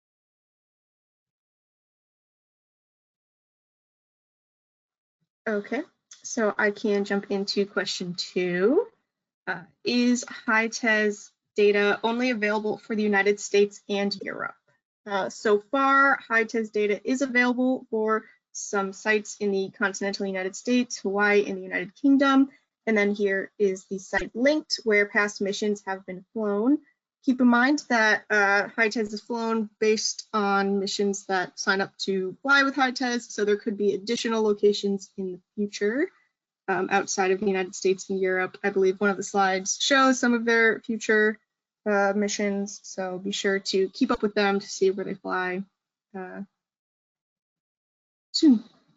Okay, so I can jump into question two. Uh, is HITES data only available for the United States and Europe? Uh, so far, HITES data is available for some sites in the continental United States, Hawaii, and the United Kingdom. And then here is the site linked where past missions have been flown. Keep in mind that uh, HITES is flown based on missions that sign up to fly with HITES, so there could be additional locations in the future um, outside of the United States and Europe. I believe one of the slides shows some of their future uh, missions, so be sure to keep up with them to see where they fly uh, soon.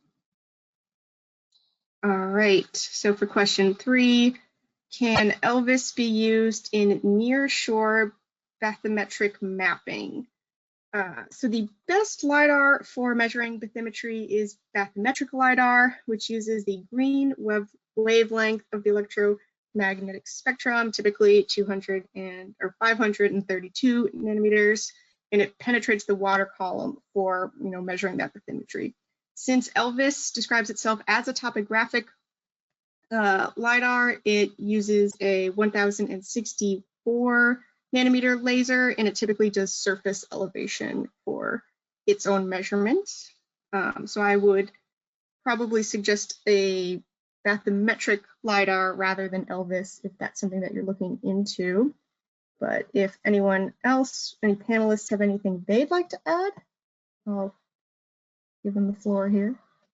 All right, so for question three, can ELVIS be used in nearshore bathymetric mapping? Uh, so the best LiDAR for measuring bathymetry is bathymetric LiDAR, which uses the green wave wavelength of the electromagnetic spectrum, typically two hundred and or five hundred thirty-two nanometers, and it penetrates the water column for you know measuring that bathymetry. Since ELVIS describes itself as a topographic uh, LiDAR, it uses a one thousand sixty-four nanometer laser, and it typically does surface elevation for its own measurements. Um, so I would probably suggest a bathymetric LiDAR rather than ELVIS if that's something that you're looking into. But if anyone else, any panelists have anything they'd like to add, I'll give them the floor here.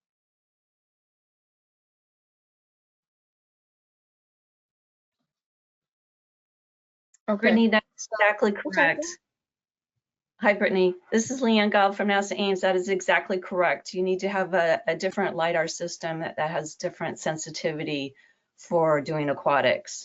Okay.
Brittany, that's exactly correct. Hi, Brittany. This is Leanne Gobb from NASA Ames. That is exactly correct. You need to have a, a different LiDAR system that, that has different sensitivity for doing aquatics.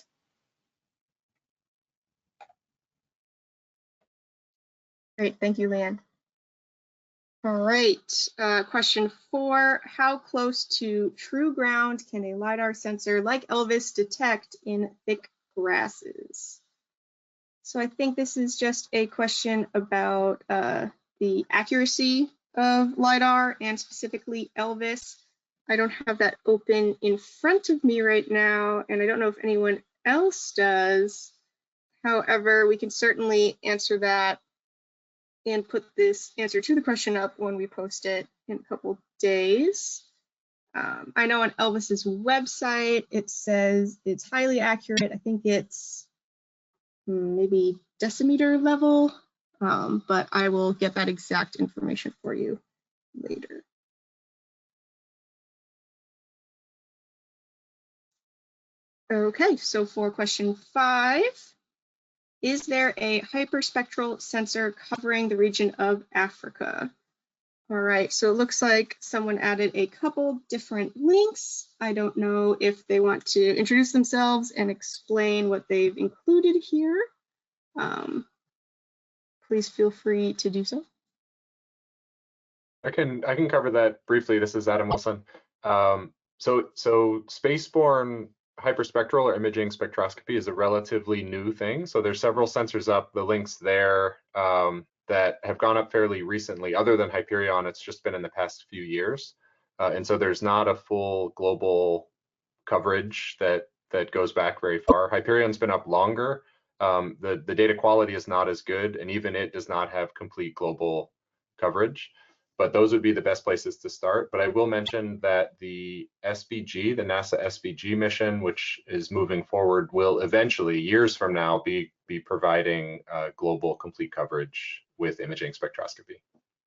Great, thank you, Leanne. All right, uh, question four, how close to true ground can a LiDAR sensor like ELVIS detect in thick grasses? So I think this is just a question about uh, the accuracy of LiDAR and specifically ELVIS. I don't have that open in front of me right now, and I don't know if anyone else does. However, we can certainly answer that and put this answer to the question up when we post it in a couple days. Um, I know on ELVIS's website, it says it's highly accurate. I think it's maybe decimeter level, um, but I will get that exact information for you later. Okay, so for question five, is there a hyperspectral sensor covering the region of Africa? All right, so it looks like someone added a couple different links. I don't know if they want to introduce themselves and explain what they've included here. Um, please feel free to do so.
I can I can cover that briefly. This is Adam Wilson. Um, so so spaceborne hyperspectral or imaging spectroscopy is a relatively new thing. So there's several sensors up, the links there um, that have gone up fairly recently. Other than Hyperion, it's just been in the past few years. Uh, and so there's not a full global coverage that that goes back very far. Hyperion's been up longer. Um, the, the data quality is not as good, and even it does not have complete global coverage. But those would be the best places to start. But I will mention that the S B G, the NASA S B G mission, which is moving forward, will eventually, years from now, be, be providing uh, global complete coverage with imaging spectroscopy.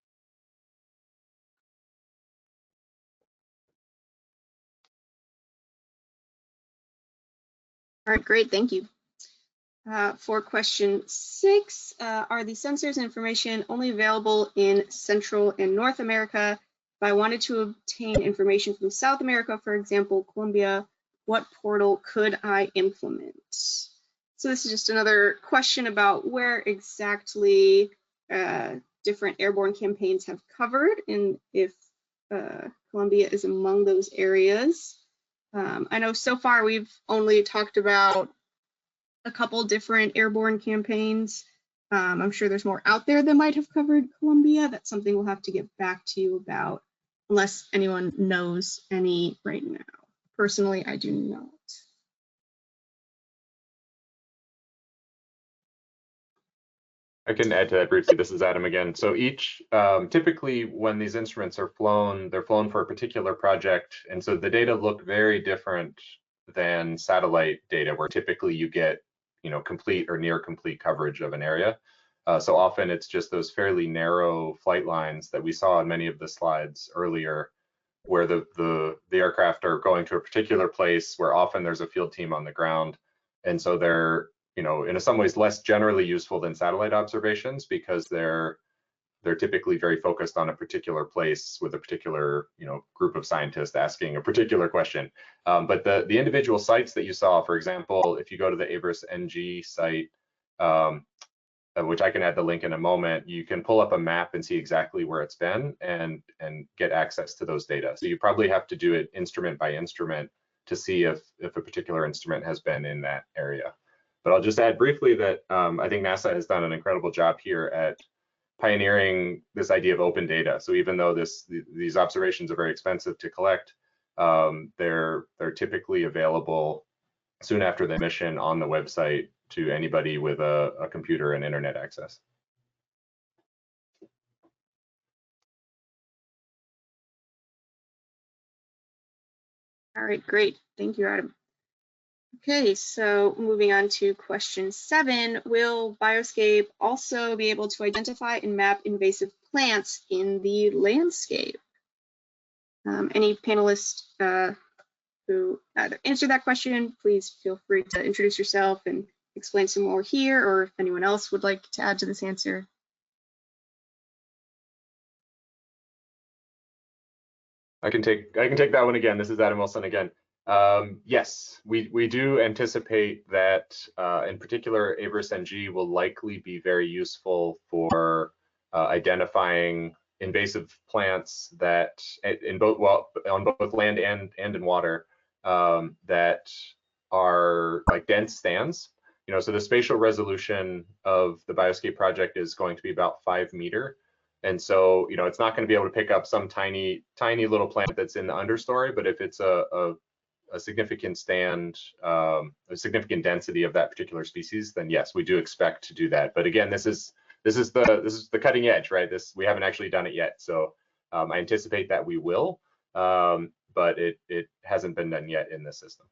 All right, great, thank you. Uh, for question six, uh, are the sensors and information only available in Central and North America? If I wanted to obtain information from South America, for example, Colombia, what portal could I implement? So this is just another question about where exactly uh, different airborne campaigns have covered and if uh, Colombia is among those areas. Um, I know so far we've only talked about a couple different airborne campaigns. Um, I'm sure there's more out there that might have covered Colombia. That's something we'll have to get back to you about, unless anyone knows any right now. Personally, I do not.
I can add to that briefly. This is Adam again. So each, um, typically when these instruments are flown, they're flown for a particular project. And so the data look very different than satellite data, where typically you get, you know, complete or near complete coverage of an area. Uh, so often it's just those fairly narrow flight lines that we saw in many of the slides earlier, where the, the, the aircraft are going to a particular place where often there's a field team on the ground. And so they're, you know, in some ways less generally useful than satellite observations because they're they're typically very focused on a particular place with a particular, you know, group of scientists asking a particular question. Um, but the the individual sites that you saw, for example, if you go to the ABRIS N G site, um, uh, which I can add the link in a moment, you can pull up a map and see exactly where it's been and, and get access to those data. So you probably have to do it instrument by instrument to see if, if a particular instrument has been in that area. But I'll just add briefly that um, I think NASA has done an incredible job here at pioneering this idea of open data. So even though this th these observations are very expensive to collect, um, they're they're typically available soon after the mission on the website to anybody with a, a computer and internet access.
All right, great. Thank you, Adam. Okay, so moving on to question seven, will Bioscape also be able to identify and map invasive plants in the landscape? Um, any panelists uh, who either answer that question, please feel free to introduce yourself and explain some more here, or if anyone else would like to add to this answer.
I can take I can take that one again. This is Adam Wilson again. Um, yes, we we do anticipate that uh, in particular ABRIS N G will likely be very useful for uh, identifying invasive plants that in both well on both land and and in water um, that are like dense stands. You know, so the spatial resolution of the Bioscape project is going to be about five meter. And so, you know, it's not going to be able to pick up some tiny, tiny little plant that's in the understory, but if it's a, a, a significant stand, um, a significant density of that particular species, then yes, we do expect to do that. But again, this is this is the this is the cutting edge, right? This we haven't actually done it yet, so um, I anticipate that we will, um, but it it hasn't been done yet in this system.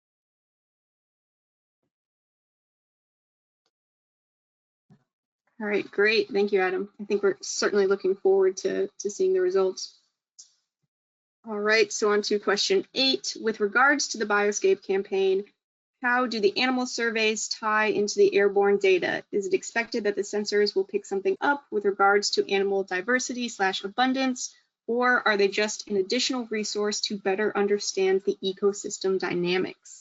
All right, great. Thank you, Adam. I think we're certainly looking forward to, to seeing the results. All right, so on to question eight. With regards to the Bioscape campaign, how do the animal surveys tie into the airborne data? Is it expected that the sensors will pick something up with regards to animal diversity slash abundance, or are they just an additional resource to better understand the ecosystem dynamics?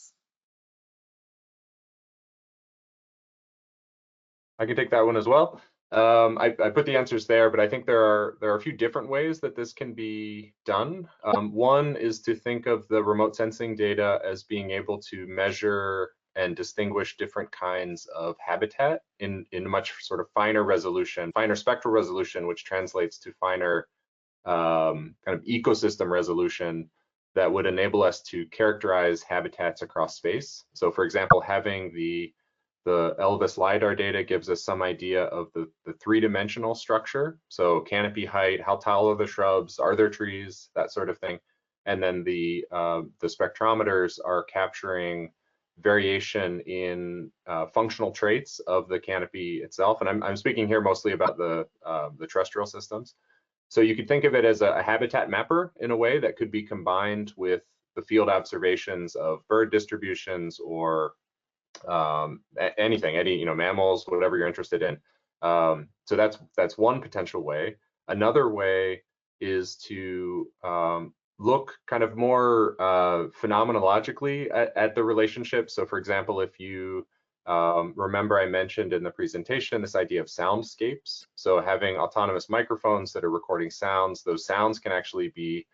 I can take that one as well. Um, I, I put the answers there, but I think there are there are a few different ways that this can be done. Um, one is to think of the remote sensing data as being able to measure and distinguish different kinds of habitat in in much sort of finer resolution, finer spectral resolution, which translates to finer um, kind of ecosystem resolution that would enable us to characterize habitats across space. So, for example, having the The Elvis LiDAR data gives us some idea of the, the three-dimensional structure. So canopy height, how tall are the shrubs, are there trees, that sort of thing. And then the, uh, the spectrometers are capturing variation in uh, functional traits of the canopy itself. And I'm, I'm speaking here mostly about the, uh, the terrestrial systems. So you could think of it as a, a habitat mapper in a way that could be combined with the field observations of bird distributions or um, anything, any, you know, mammals, whatever you're interested in. Um, so that's that's one potential way. Another way is to um, look kind of more uh, phenomenologically at, at the relationship. So for example, if you um, remember I mentioned in the presentation this idea of soundscapes. So having autonomous microphones that are recording sounds, those sounds can actually be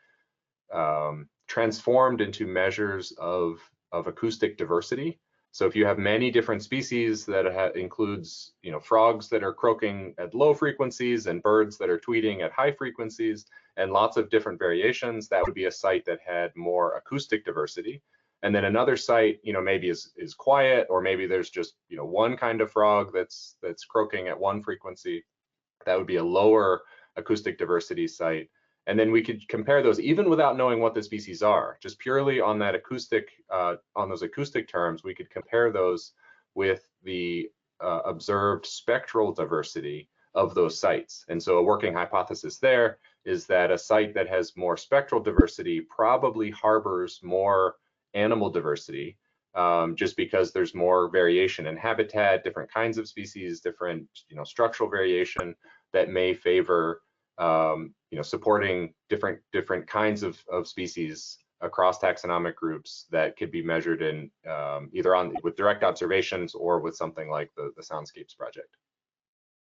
um, transformed into measures of, of acoustic diversity. So if you have many different species that ha includes, you know, frogs that are croaking at low frequencies and birds that are tweeting at high frequencies and lots of different variations, that would be a site that had more acoustic diversity. And then another site, you know, maybe is is quiet, or maybe there's just, you know, one kind of frog that's that's croaking at one frequency. That would be a lower acoustic diversity site. And then we could compare those even without knowing what the species are, just purely on that acoustic, uh, on those acoustic terms, we could compare those with the uh, observed spectral diversity of those sites. And so a working hypothesis there is that a site that has more spectral diversity probably harbors more animal diversity, um, just because there's more variation in habitat, different kinds of species, different, you know, structural variation that may favor Um, you know, supporting different different kinds of, of species across taxonomic groups that could be measured in um, either on with direct observations or with something like the, the Soundscapes project.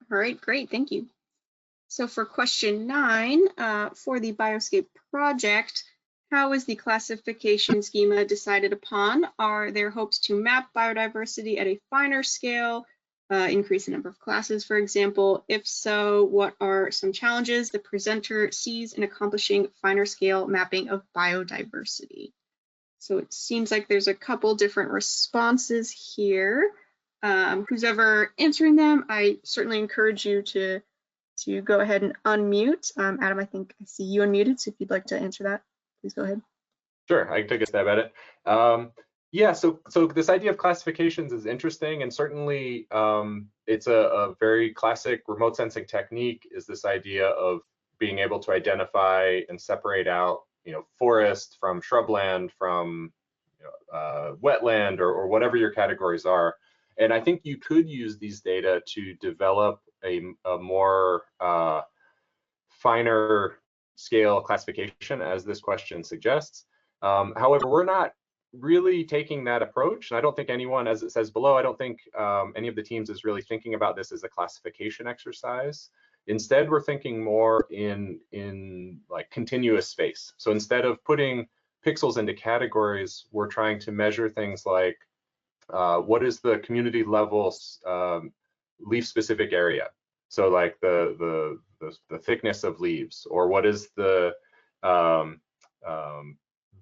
All right, great, thank you. So for question nine, uh, for the Bioscape project, how is the classification schema decided upon? Are there hopes to map biodiversity at a finer scale, uh, increase the number of classes, for example? If so, what are some challenges the presenter sees in accomplishing finer scale mapping of biodiversity? So it seems like there's a couple different responses here. Um, who's ever answering them, I certainly encourage you to to go ahead and unmute. Um, Adam, I think I see you unmuted, so if you'd like to answer that, please go ahead.
Sure, I can take a stab at it. Um, yeah, so so this idea of classifications is interesting, and certainly um, it's a, a very classic remote sensing technique, is this idea of being able to identify and separate out, you know, forest from shrubland, from you know, uh, wetland, or, or whatever your categories are. And I think you could use these data to develop a, a more uh, finer scale classification, as this question suggests. Um, however, we're not really taking that approach, and I don't think anyone, as it says below, I don't think um, any of the teams is really thinking about this as a classification exercise. Instead, we're thinking more in in like continuous space. So instead of putting pixels into categories, we're trying to measure things like uh, what is the community level um, leaf specific area. So like the, the the the thickness of leaves, or what is the um, um,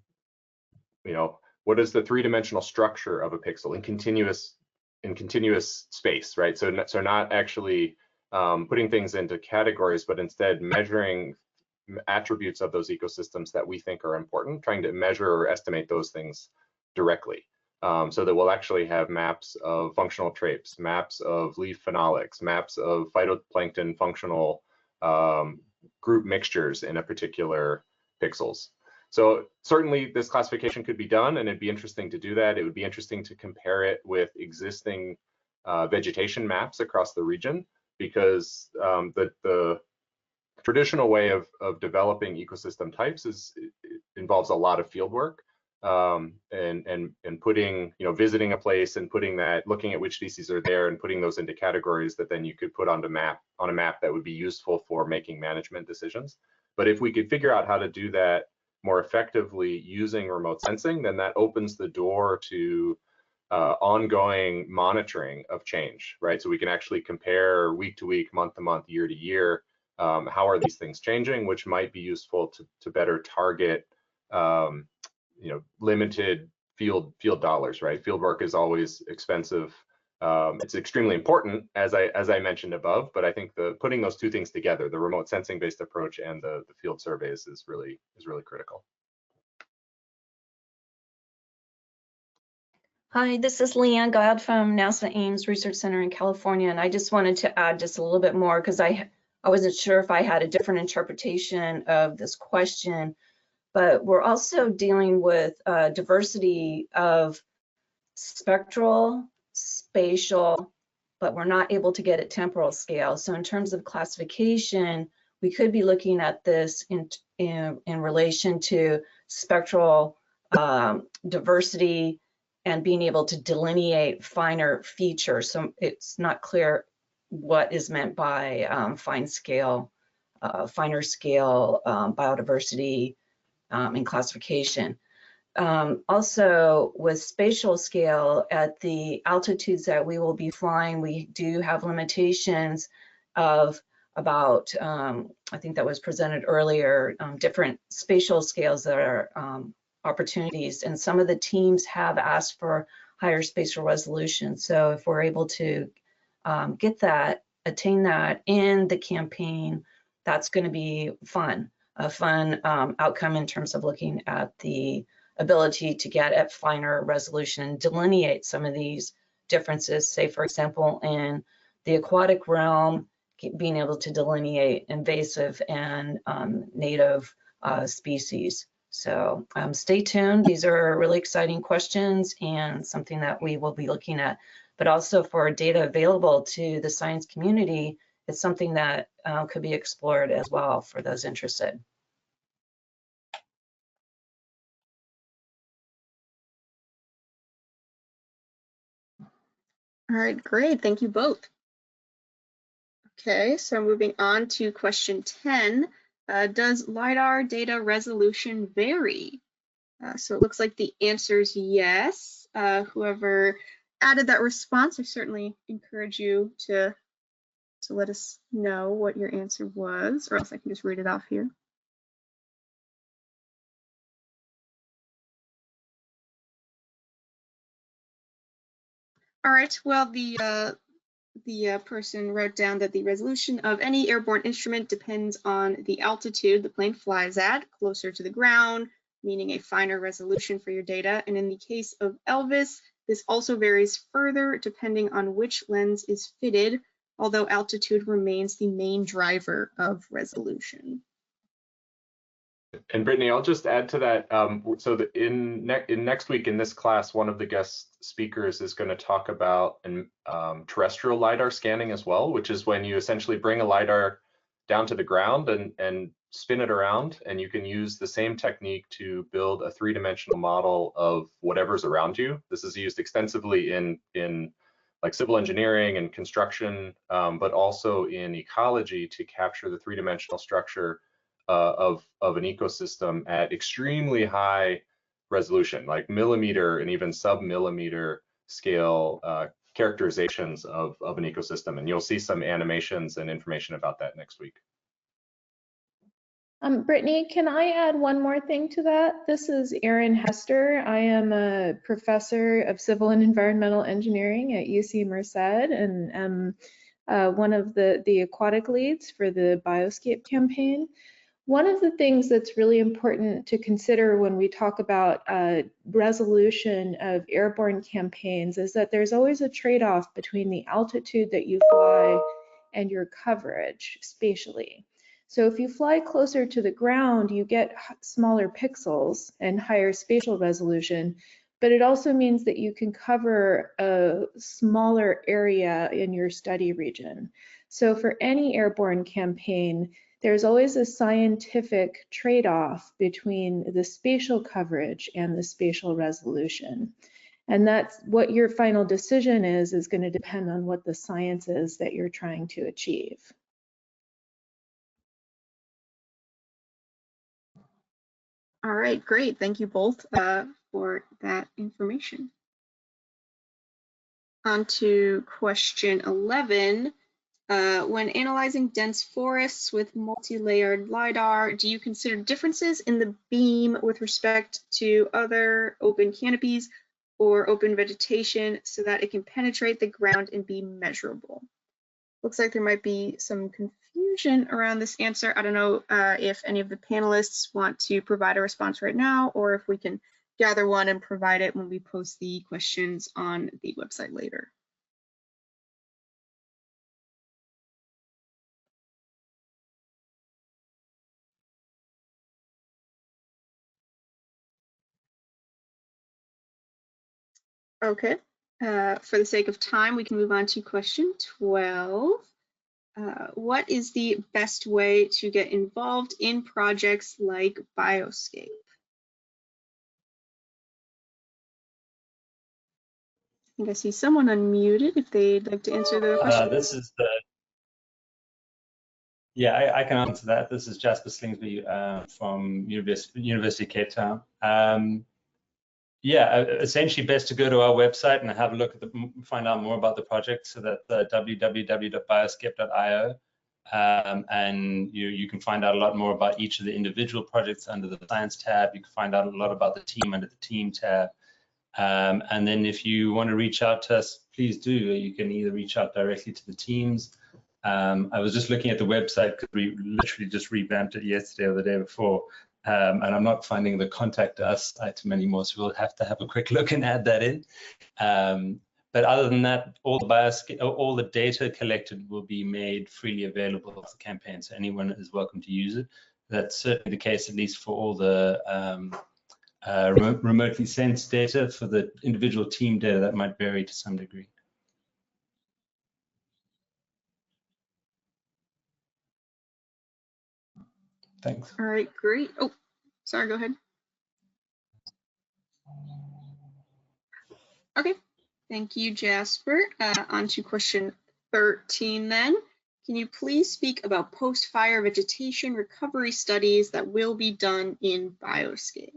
you know, what is the three-dimensional structure of a pixel in continuous in continuous space, right? So so not actually um, putting things into categories, but instead measuring attributes of those ecosystems that we think are important, trying to measure or estimate those things directly. Um, so that we'll actually have maps of functional traits, maps of leaf phenolics, maps of phytoplankton functional um, group mixtures in a particular pixels. So certainly this classification could be done, and it'd be interesting to do that. It would be interesting to compare it with existing uh, vegetation maps across the region, because um, the, the traditional way of, of developing ecosystem types is it involves a lot of field work. Um, and and and putting, you know, visiting a place and putting that, looking at which species are there and putting those into categories that then you could put onto map on a map that would be useful for making management decisions. But if we could figure out how to do that more effectively using remote sensing, then that opens the door to uh, ongoing monitoring of change, right? So we can actually compare week to week, month to month, year to year. Um, how are these things changing, which might be useful to to better target um, you know, limited field field dollars, right? Field work is always expensive. Um, it's extremely important, as I as I mentioned above, but I think the putting those two things together, the remote sensing based approach and the, the field surveys, is really is really critical.
Hi, this is Leanne God from NASA Ames Research Center in California, and I just wanted to add just a little bit more, because I I wasn't sure if I had a different interpretation of this question. But we're also dealing with uh, diversity of spectral, spatial, but we're not able to get at temporal scale. So in terms of classification, we could be looking at this in, in, in relation to spectral um, diversity and being able to delineate finer features. So it's not clear what is meant by um, fine scale, uh, finer scale um, biodiversity Um, in classification. Um, also, with spatial scale, at the altitudes that we will be flying, we do have limitations of about, um, I think that was presented earlier, um, different spatial scales that are um, opportunities. And some of the teams have asked for higher spatial resolution. So if we're able to um, get that, attain that in the campaign, that's going to be fun. A fun um, outcome in terms of looking at the ability to get at finer resolution and delineate some of these differences, say, for example, in the aquatic realm, being able to delineate invasive and um, native uh, species. So um, stay tuned. These are really exciting questions and something that we will be looking at, but also for data available to the science community, it's something that uh, could be explored as well for those interested.
All right, great. Thank you both. Okay, so moving on to question ten. Uh, does LiDAR data resolution vary? Uh, so it looks like the answer is yes. Uh, whoever added that response, I certainly encourage you to, to let us know what your answer was, or else I can just read it off here. All right, well, the uh, the uh, person wrote down that the resolution of any airborne instrument depends on the altitude the plane flies at, closer to the ground, meaning a finer resolution for your data. And in the case of Elvis, this also varies further depending on which lens is fitted, although altitude remains the main driver of resolution.
And Brittany, I'll just add to that. Um, so that in, ne in next week in this class, one of the guest speakers is going to talk about an, um, terrestrial LiDAR scanning as well, which is when you essentially bring a LiDAR down to the ground and, and spin it around, and you can use the same technique to build a three-dimensional model of whatever's around you. This is used extensively in, in like civil engineering and construction, um, but also in ecology to capture the three-dimensional structure Uh, of, of an ecosystem at extremely high resolution, like millimeter and even sub-millimeter scale uh, characterizations of, of an ecosystem. And you'll see some animations and information about that next week.
Um, Brittany, can I add one more thing to that? This is Erin Hester. I am a professor of civil and environmental engineering at U C Merced, and am uh, one of the, the aquatic leads for the Bioscape campaign. One of the things that's really important to consider when we talk about uh, resolution of airborne campaigns is that there's always a trade-off between the altitude that you fly and your coverage spatially. So if you fly closer to the ground, you get smaller pixels and higher spatial resolution, but it also means that you can cover a smaller area in your study region. So for any airborne campaign, there's always a scientific trade-off between the spatial coverage and the spatial resolution. And that's what your final decision is, is going to depend on what the science is that you're trying to achieve.
All right, great. Thank you both uh, for that information. On to question eleven. Uh, when analyzing dense forests with multi-layered LiDAR, do you consider differences in the beam with respect to other open canopies or open vegetation so that it can penetrate the ground and be measurable? Looks like there might be some confusion around this answer. I don't know uh, if any of the panelists want to provide a response right now, or if we can gather one and provide it when we post the questions on the website later. Okay, uh, for the sake of time, we can move on to question twelve. Uh, what is the best way to get involved in projects like Bioscape? I think I see someone unmuted if they'd like to answer the question.
Uh, this is the, yeah, I, I can answer that. This is Jasper Slingsby uh, from University, University of Cape Town. Um, yeah, essentially best to go to our website and have a look at the, find out more about the project. So that uh, w w w dot bioscape dot i o, um, and you you can find out a lot more about each of the individual projects under the science tab. You can find out a lot about the team under the team tab. Um, and then if you want to reach out to us, please do. You can either reach out directly to the teams. Um, I was just looking at the website because we literally just revamped it yesterday or the day before. Um, and I'm not finding the contact us item anymore, so we'll have to have a quick look and add that in. Um, but other than that, all the bias, all the data collected will be made freely available of the campaign, so anyone is welcome to use it. That's certainly the case, at least for all the um, uh, remote, remotely sensed data. For the individual team data, that might vary to some degree. Thanks.
All right, great. Oh, sorry, go ahead. Okay, thank you, Jasper. Uh, on to question thirteen then. can you please speak about post-fire vegetation recovery studies that will be done in Bioscape?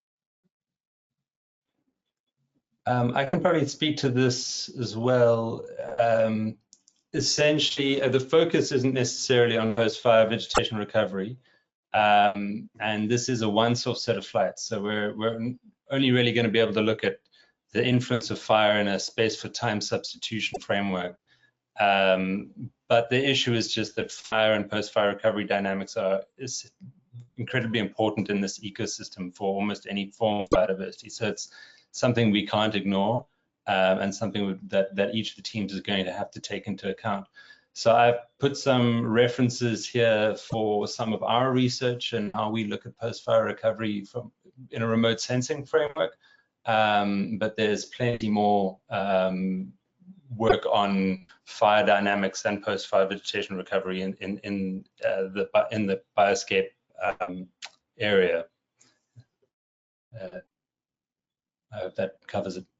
Um, I can probably speak to this as well. Um, essentially, uh, the focus isn't necessarily on post-fire vegetation recovery, um, and this is a once-off set of flights. So we're, we're only really going to be able to look at the influence of fire in a space for time substitution framework. Um, but the issue is just that fire and post-fire recovery dynamics are is incredibly important in this ecosystem for almost any form of biodiversity. So it's something we can't ignore, um, and something that, that each of the teams is going to have to take into account. So I've put some references here for some of our research and how we look at post-fire recovery from in a remote sensing framework. Um, but there's plenty more um, work on fire dynamics and post-fire vegetation recovery in in, in uh, the in the Bioscape um, area. Uh, I hope that covers it.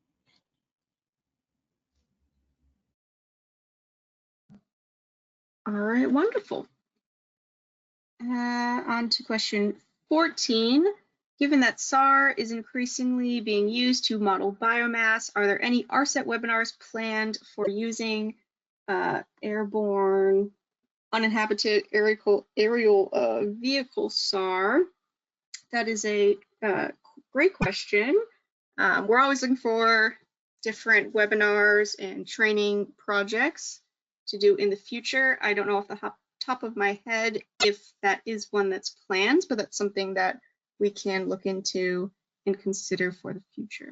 All right, wonderful. Uh, on to question fourteen. Given that S A R is increasingly being used to model biomass, are there any R SET webinars planned for using uh, airborne uninhabited aerial, aerial uh, vehicle S A R? That is a uh, great question. Um, we're always looking for different webinars and training projects to do in the future. I don't know off the top of my head if that is one that's planned, but that's something that we can look into and consider for the future.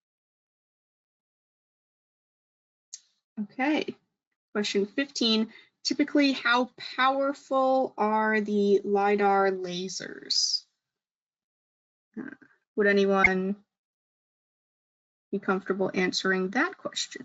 Okay, question fifteen. Typically, how powerful are the LiDAR lasers? Uh, would anyone be comfortable answering that question?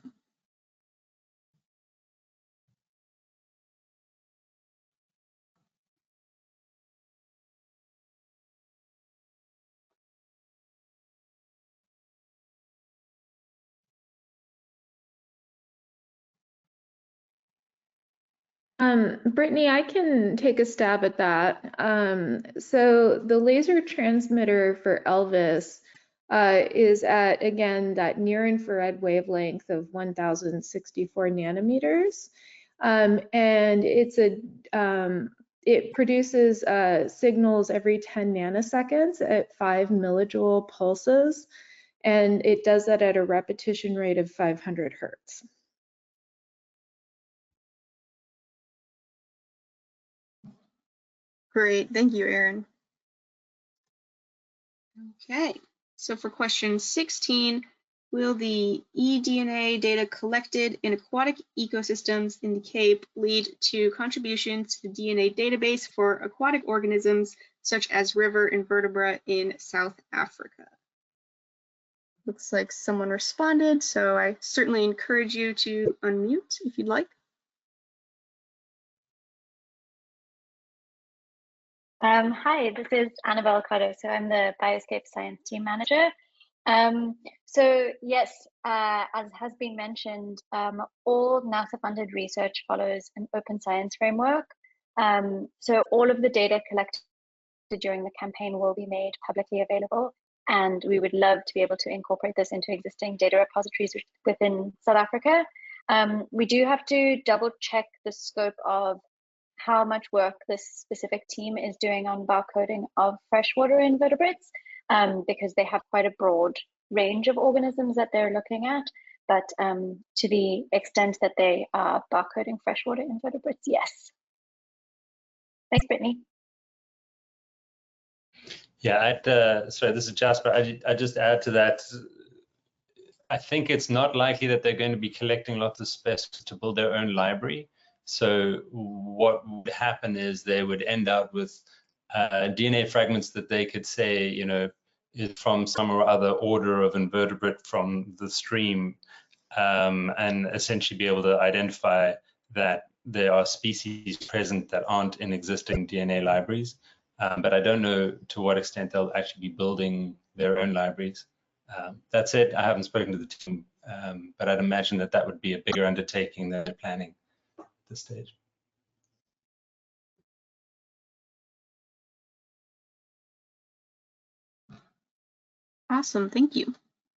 Um, Brittany, I can take a stab at that. Um, so the laser transmitter for Elvis uh, is at, again, that near infrared wavelength of one thousand sixty-four nanometers. Um, and it's a, um, it produces uh, signals every ten nanoseconds at five millijoule pulses. And it does that at a repetition rate of five hundred hertz.
Great, thank you, Erin. Okay, so for question sixteen, will the eDNA data collected in aquatic ecosystems in the Cape lead to contributions to the D N A database for aquatic organisms such as river invertebrate in South Africa? Looks like someone responded, so I certainly encourage you to unmute if you'd like.
Um, hi, this is Annabelle Cardoso. I'm the Bioscape Science Team Manager. Um, so yes, uh, as has been mentioned, um, all NASA-funded research follows an open science framework. Um, so all of the data collected during the campaign will be made publicly available, and we would love to be able to incorporate this into existing data repositories within South Africa. Um, we do have to double check the scope of how much work this specific team is doing on barcoding of freshwater invertebrates, um, because they have quite a broad range of organisms that they're looking at. But um, to the extent that they are barcoding freshwater invertebrates, yes. Thanks, Brittany.
Yeah, I'd, uh, sorry, this is Jasper. I, I just add to that. I think it's not likely that they're going to be collecting lots of specimens to build their own library. So what would happen is they would end up with uh, D N A fragments that they could say, you know, is from some or other order of invertebrate from the stream, um, and essentially be able to identify that there are species present that aren't in existing D N A libraries. Um, but I don't know to what extent they'll actually be building their own libraries. Um, that's it. I haven't spoken to the team, um, but I'd imagine that that would be a bigger undertaking than they're planning. This stage.
Awesome, thank you.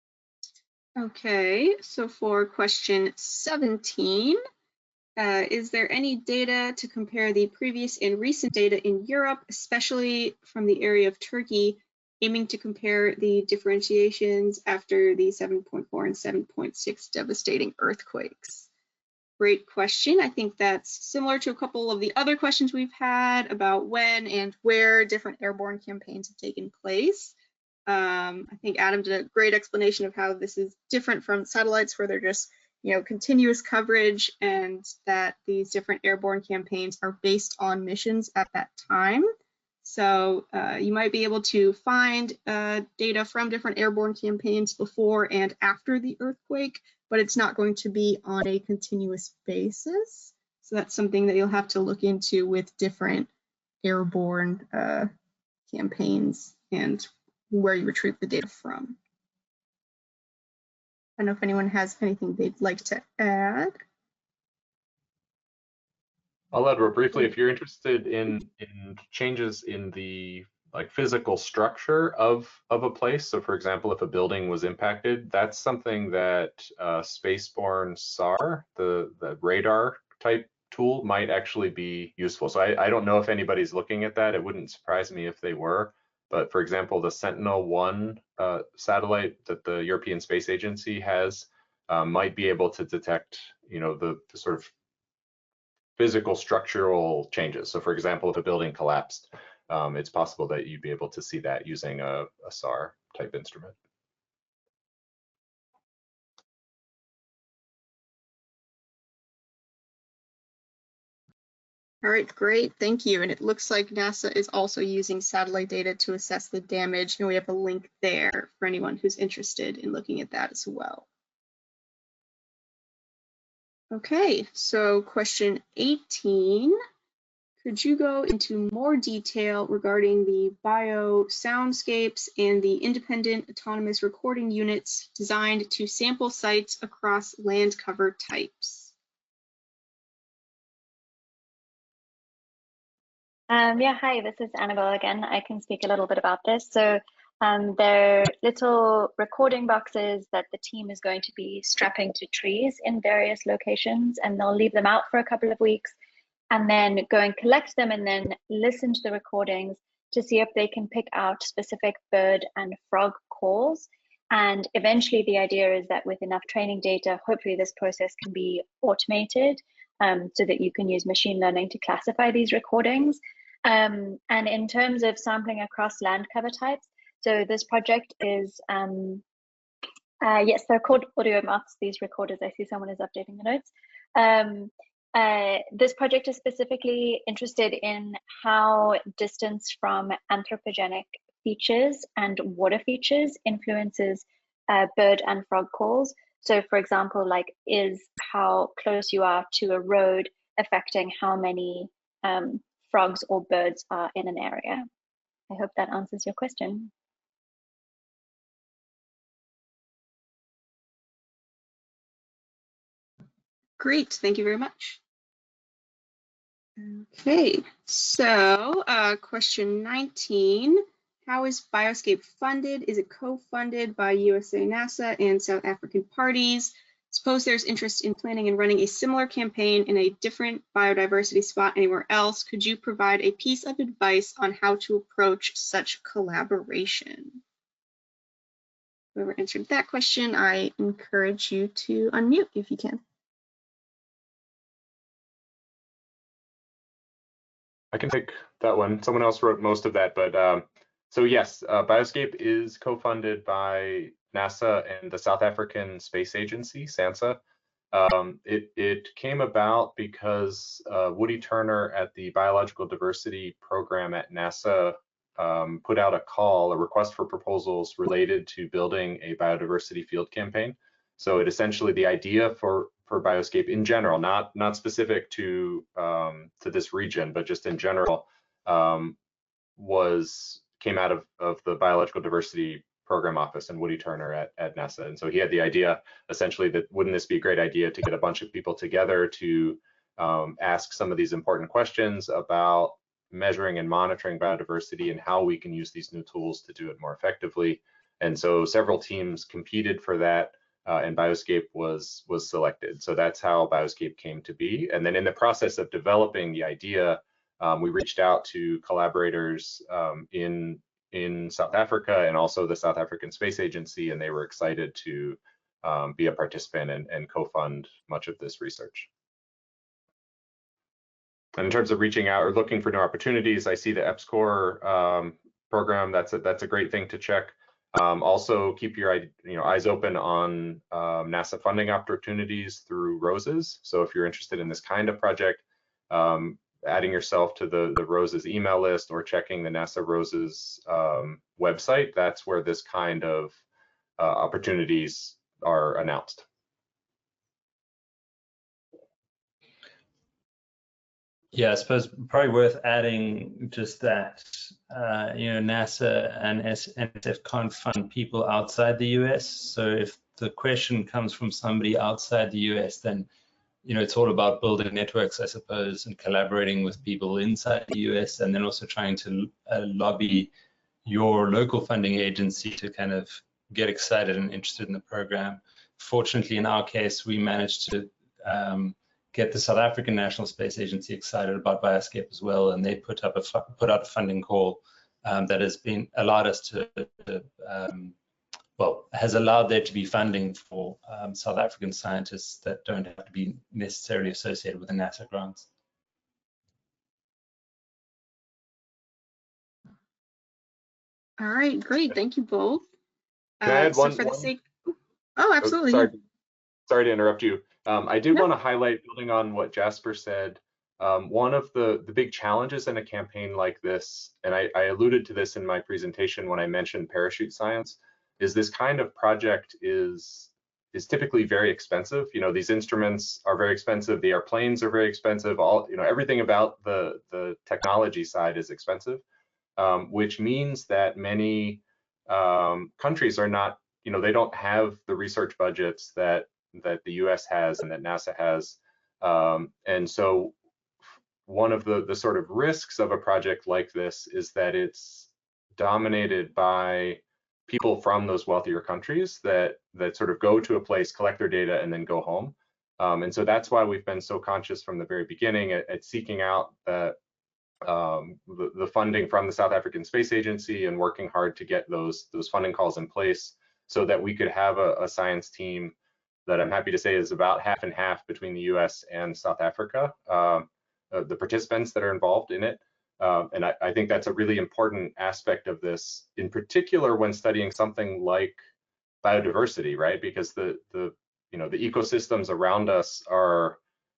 Okay, so for question seventeen, uh, is there any data to compare the previous and recent data in Europe, especially from the area of Turkey, aiming to compare the differentiations after the seven point four and seven point six devastating earthquakes? Great question. I think that's similar to a couple of the other questions we've had about when and where different airborne campaigns have taken place. Um, I think Adam did a great explanation of how this is different from satellites, where they're just, you know, continuous coverage, and that these different airborne campaigns are based on missions at that time. So uh, you might be able to find uh, data from different airborne campaigns before and after the earthquake, but it's not going to be on a continuous basis. So that's something that you'll have to look into with different airborne uh, campaigns and where you retrieve the data from. I don't know if anyone has anything they'd like to add.
I'll add real briefly, if you're interested in, in changes in the like physical structure of, of a place. So for example, if a building was impacted, that's something that uh, Spaceborne S A R, the, the radar type tool, might actually be useful. So I, I don't know if anybody's looking at that. It wouldn't surprise me if they were. But for example, the Sentinel one uh, satellite that the European Space Agency has uh, might be able to detect, you know, the, the sort of physical structural changes. So for example, if a building collapsed, um, it's possible that you'd be able to see that using a, a S A R type instrument.
All right, great, thank you. And it looks like NASA is also using satellite data to assess the damage, and we have a link there for anyone who's interested in looking at that as well. Okay, so question eighteen. Could you go into more detail regarding the bio soundscapes and the independent autonomous recording units designed to sample sites across land cover types?
Um, yeah, hi, this is Annabelle again. I can speak a little bit about this. So um, they're little recording boxes that the team is going to be strapping to trees in various locations, and they'll leave them out for a couple of weeks and then go and collect them and then listen to the recordings to see if they can pick out specific bird and frog calls. And eventually the idea is that with enough training data, hopefully this process can be automated um, so that you can use machine learning to classify these recordings. Um, and in terms of sampling across land cover types, so this project is, um, uh, yes, they're called AudioMoths, these recorders. I see someone is updating the notes. Um, Uh, this project is specifically interested in how distance from anthropogenic features and water features influences uh, bird and frog calls. So for example, like is how close you are to a road affecting how many um, frogs or birds are in an area. I hope that answers your question.
Great, thank you very much. Okay, so uh, question nineteen, how is Bioscape funded? Is it co-funded by U S A, NASA, and South African parties? Suppose there's interest in planning and running a similar campaign in a different biodiversity spot anywhere else. Could you provide a piece of advice on how to approach such collaboration? Whoever answered that question, I encourage you to unmute if you can.
I can take that one. Someone else wrote most of that, but um, so yes, uh, Bioscape is co-funded by NASA and the South African Space Agency, SANSA. Um, it, it came about because uh, Woody Turner at the Biological Diversity Program at NASA um, put out a call, a request for proposals related to building a biodiversity field campaign. So it essentially, the idea for for Bioscape in general, not not specific to um, to this region, but just in general, um, was came out of of the Biological Diversity Program Office and Woody Turner at at NASA. And so he had the idea essentially that wouldn't this be a great idea to get a bunch of people together to um, ask some of these important questions about measuring and monitoring biodiversity and how we can use these new tools to do it more effectively. And so several teams competed for that, uh, and Bioscape was was selected. So that's how Bioscape came to be. And then in the process of developing the idea, um, we reached out to collaborators um, in in South Africa and also the South African Space Agency, and they were excited to um, be a participant and, and co-fund much of this research. And in terms of reaching out or looking for new opportunities, I see the EPSCoR um, program. That's a, that's a great thing to check. Um, also, keep your you know eyes open on um, NASA funding opportunities through ROSES. So if you're interested in this kind of project, um, adding yourself to the, the ROSES email list or checking the NASA ROSES um, website, that's where this kind of uh, opportunities are announced.
Yeah, I suppose probably worth adding just that, uh, you know, NASA and N S F can't fund people outside the U S. So if the question comes from somebody outside the U S, then, you know, it's all about building networks, I suppose, and collaborating with people inside the U S, and then also trying to uh, lobby your local funding agency to kind of get excited and interested in the program. Fortunately, in our case, we managed to um, get the South African National Space Agency excited about Bioscape as well, and they put up a put out a funding call um, that has been allowed us to, to um, well, has allowed there to be funding for um, South African scientists that don't have to be necessarily associated with the NASA grants.
All right, great. Thank you both.
Can I add
so
one?
for the
one?
sake, oh, absolutely.
Oh, sorry.
Yeah.
Sorry to interrupt you. Um, I do
No.
want to highlight, building on what Jasper said, um, one of the, the big challenges in a campaign like this, and I, I alluded to this in my presentation when I mentioned parachute science, is this kind of project is is typically very expensive. You know, these instruments are very expensive. The airplanes are very expensive. All, you know, everything about the, the technology side is expensive, um, which means that many um, countries are not, you know, they don't have the research budgets that that the U S has and that NASA has. Um, and so one of the, the sort of risks of a project like this is that it's dominated by people from those wealthier countries that, that sort of go to a place, collect their data, and then go home. Um, and so that's why we've been so conscious from the very beginning at, at seeking out that um, the, the funding from the South African Space Agency and working hard to get those, those funding calls in place so that we could have a, a science team that I'm happy to say is about half and half between the U S and South Africa, um, uh, the participants that are involved in it. Um, and I, I think that's a really important aspect of this, in particular when studying something like biodiversity, right? Because the, the you know, the ecosystems around us are,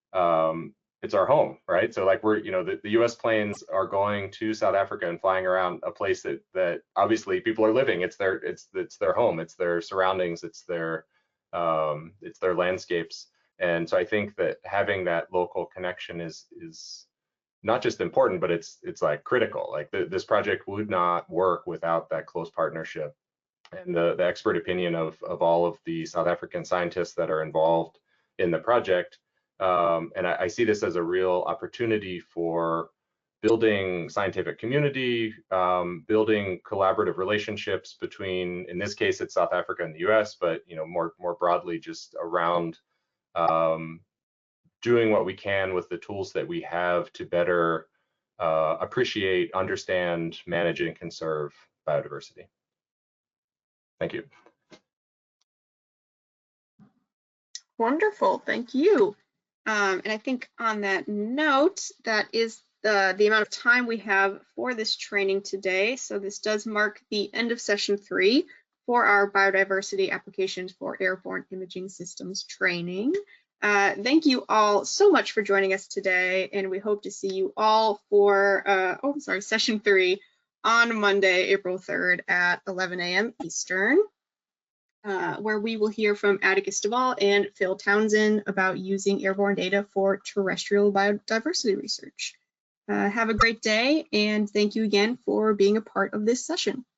um, it's our home, right? So like we're, you know, the, the U S planes are going to South Africa and flying around a place that, that obviously people are living. It's their, it's, it's their home, it's their surroundings, it's their, Um, it's their landscapes. And so I think that having that local connection is is not just important, but it's it's like critical. Like the, this project would not work without that close partnership and the, the expert opinion of, of all of the South African scientists that are involved in the project. Um, and I, I see this as a real opportunity for building scientific community, um, building collaborative relationships between, in this case, it's South Africa and the U S, but you know, more more broadly, just around um, doing what we can with the tools that we have to better uh, appreciate, understand, manage, and conserve biodiversity. Thank you.
Wonderful, thank you. Um, and I think on that note, that is the, the amount of time we have for this training today. So this does mark the end of session three for our biodiversity applications for airborne imaging systems training. Uh, thank you all so much for joining us today, and we hope to see you all for, uh, oh, I'm sorry, session three on Monday, April third at eleven A M Eastern. Uh, where we will hear from Atticus Duvall and Phil Townsend about using airborne data for terrestrial biodiversity research. Uh, have a great day, and thank you again for being a part of this session.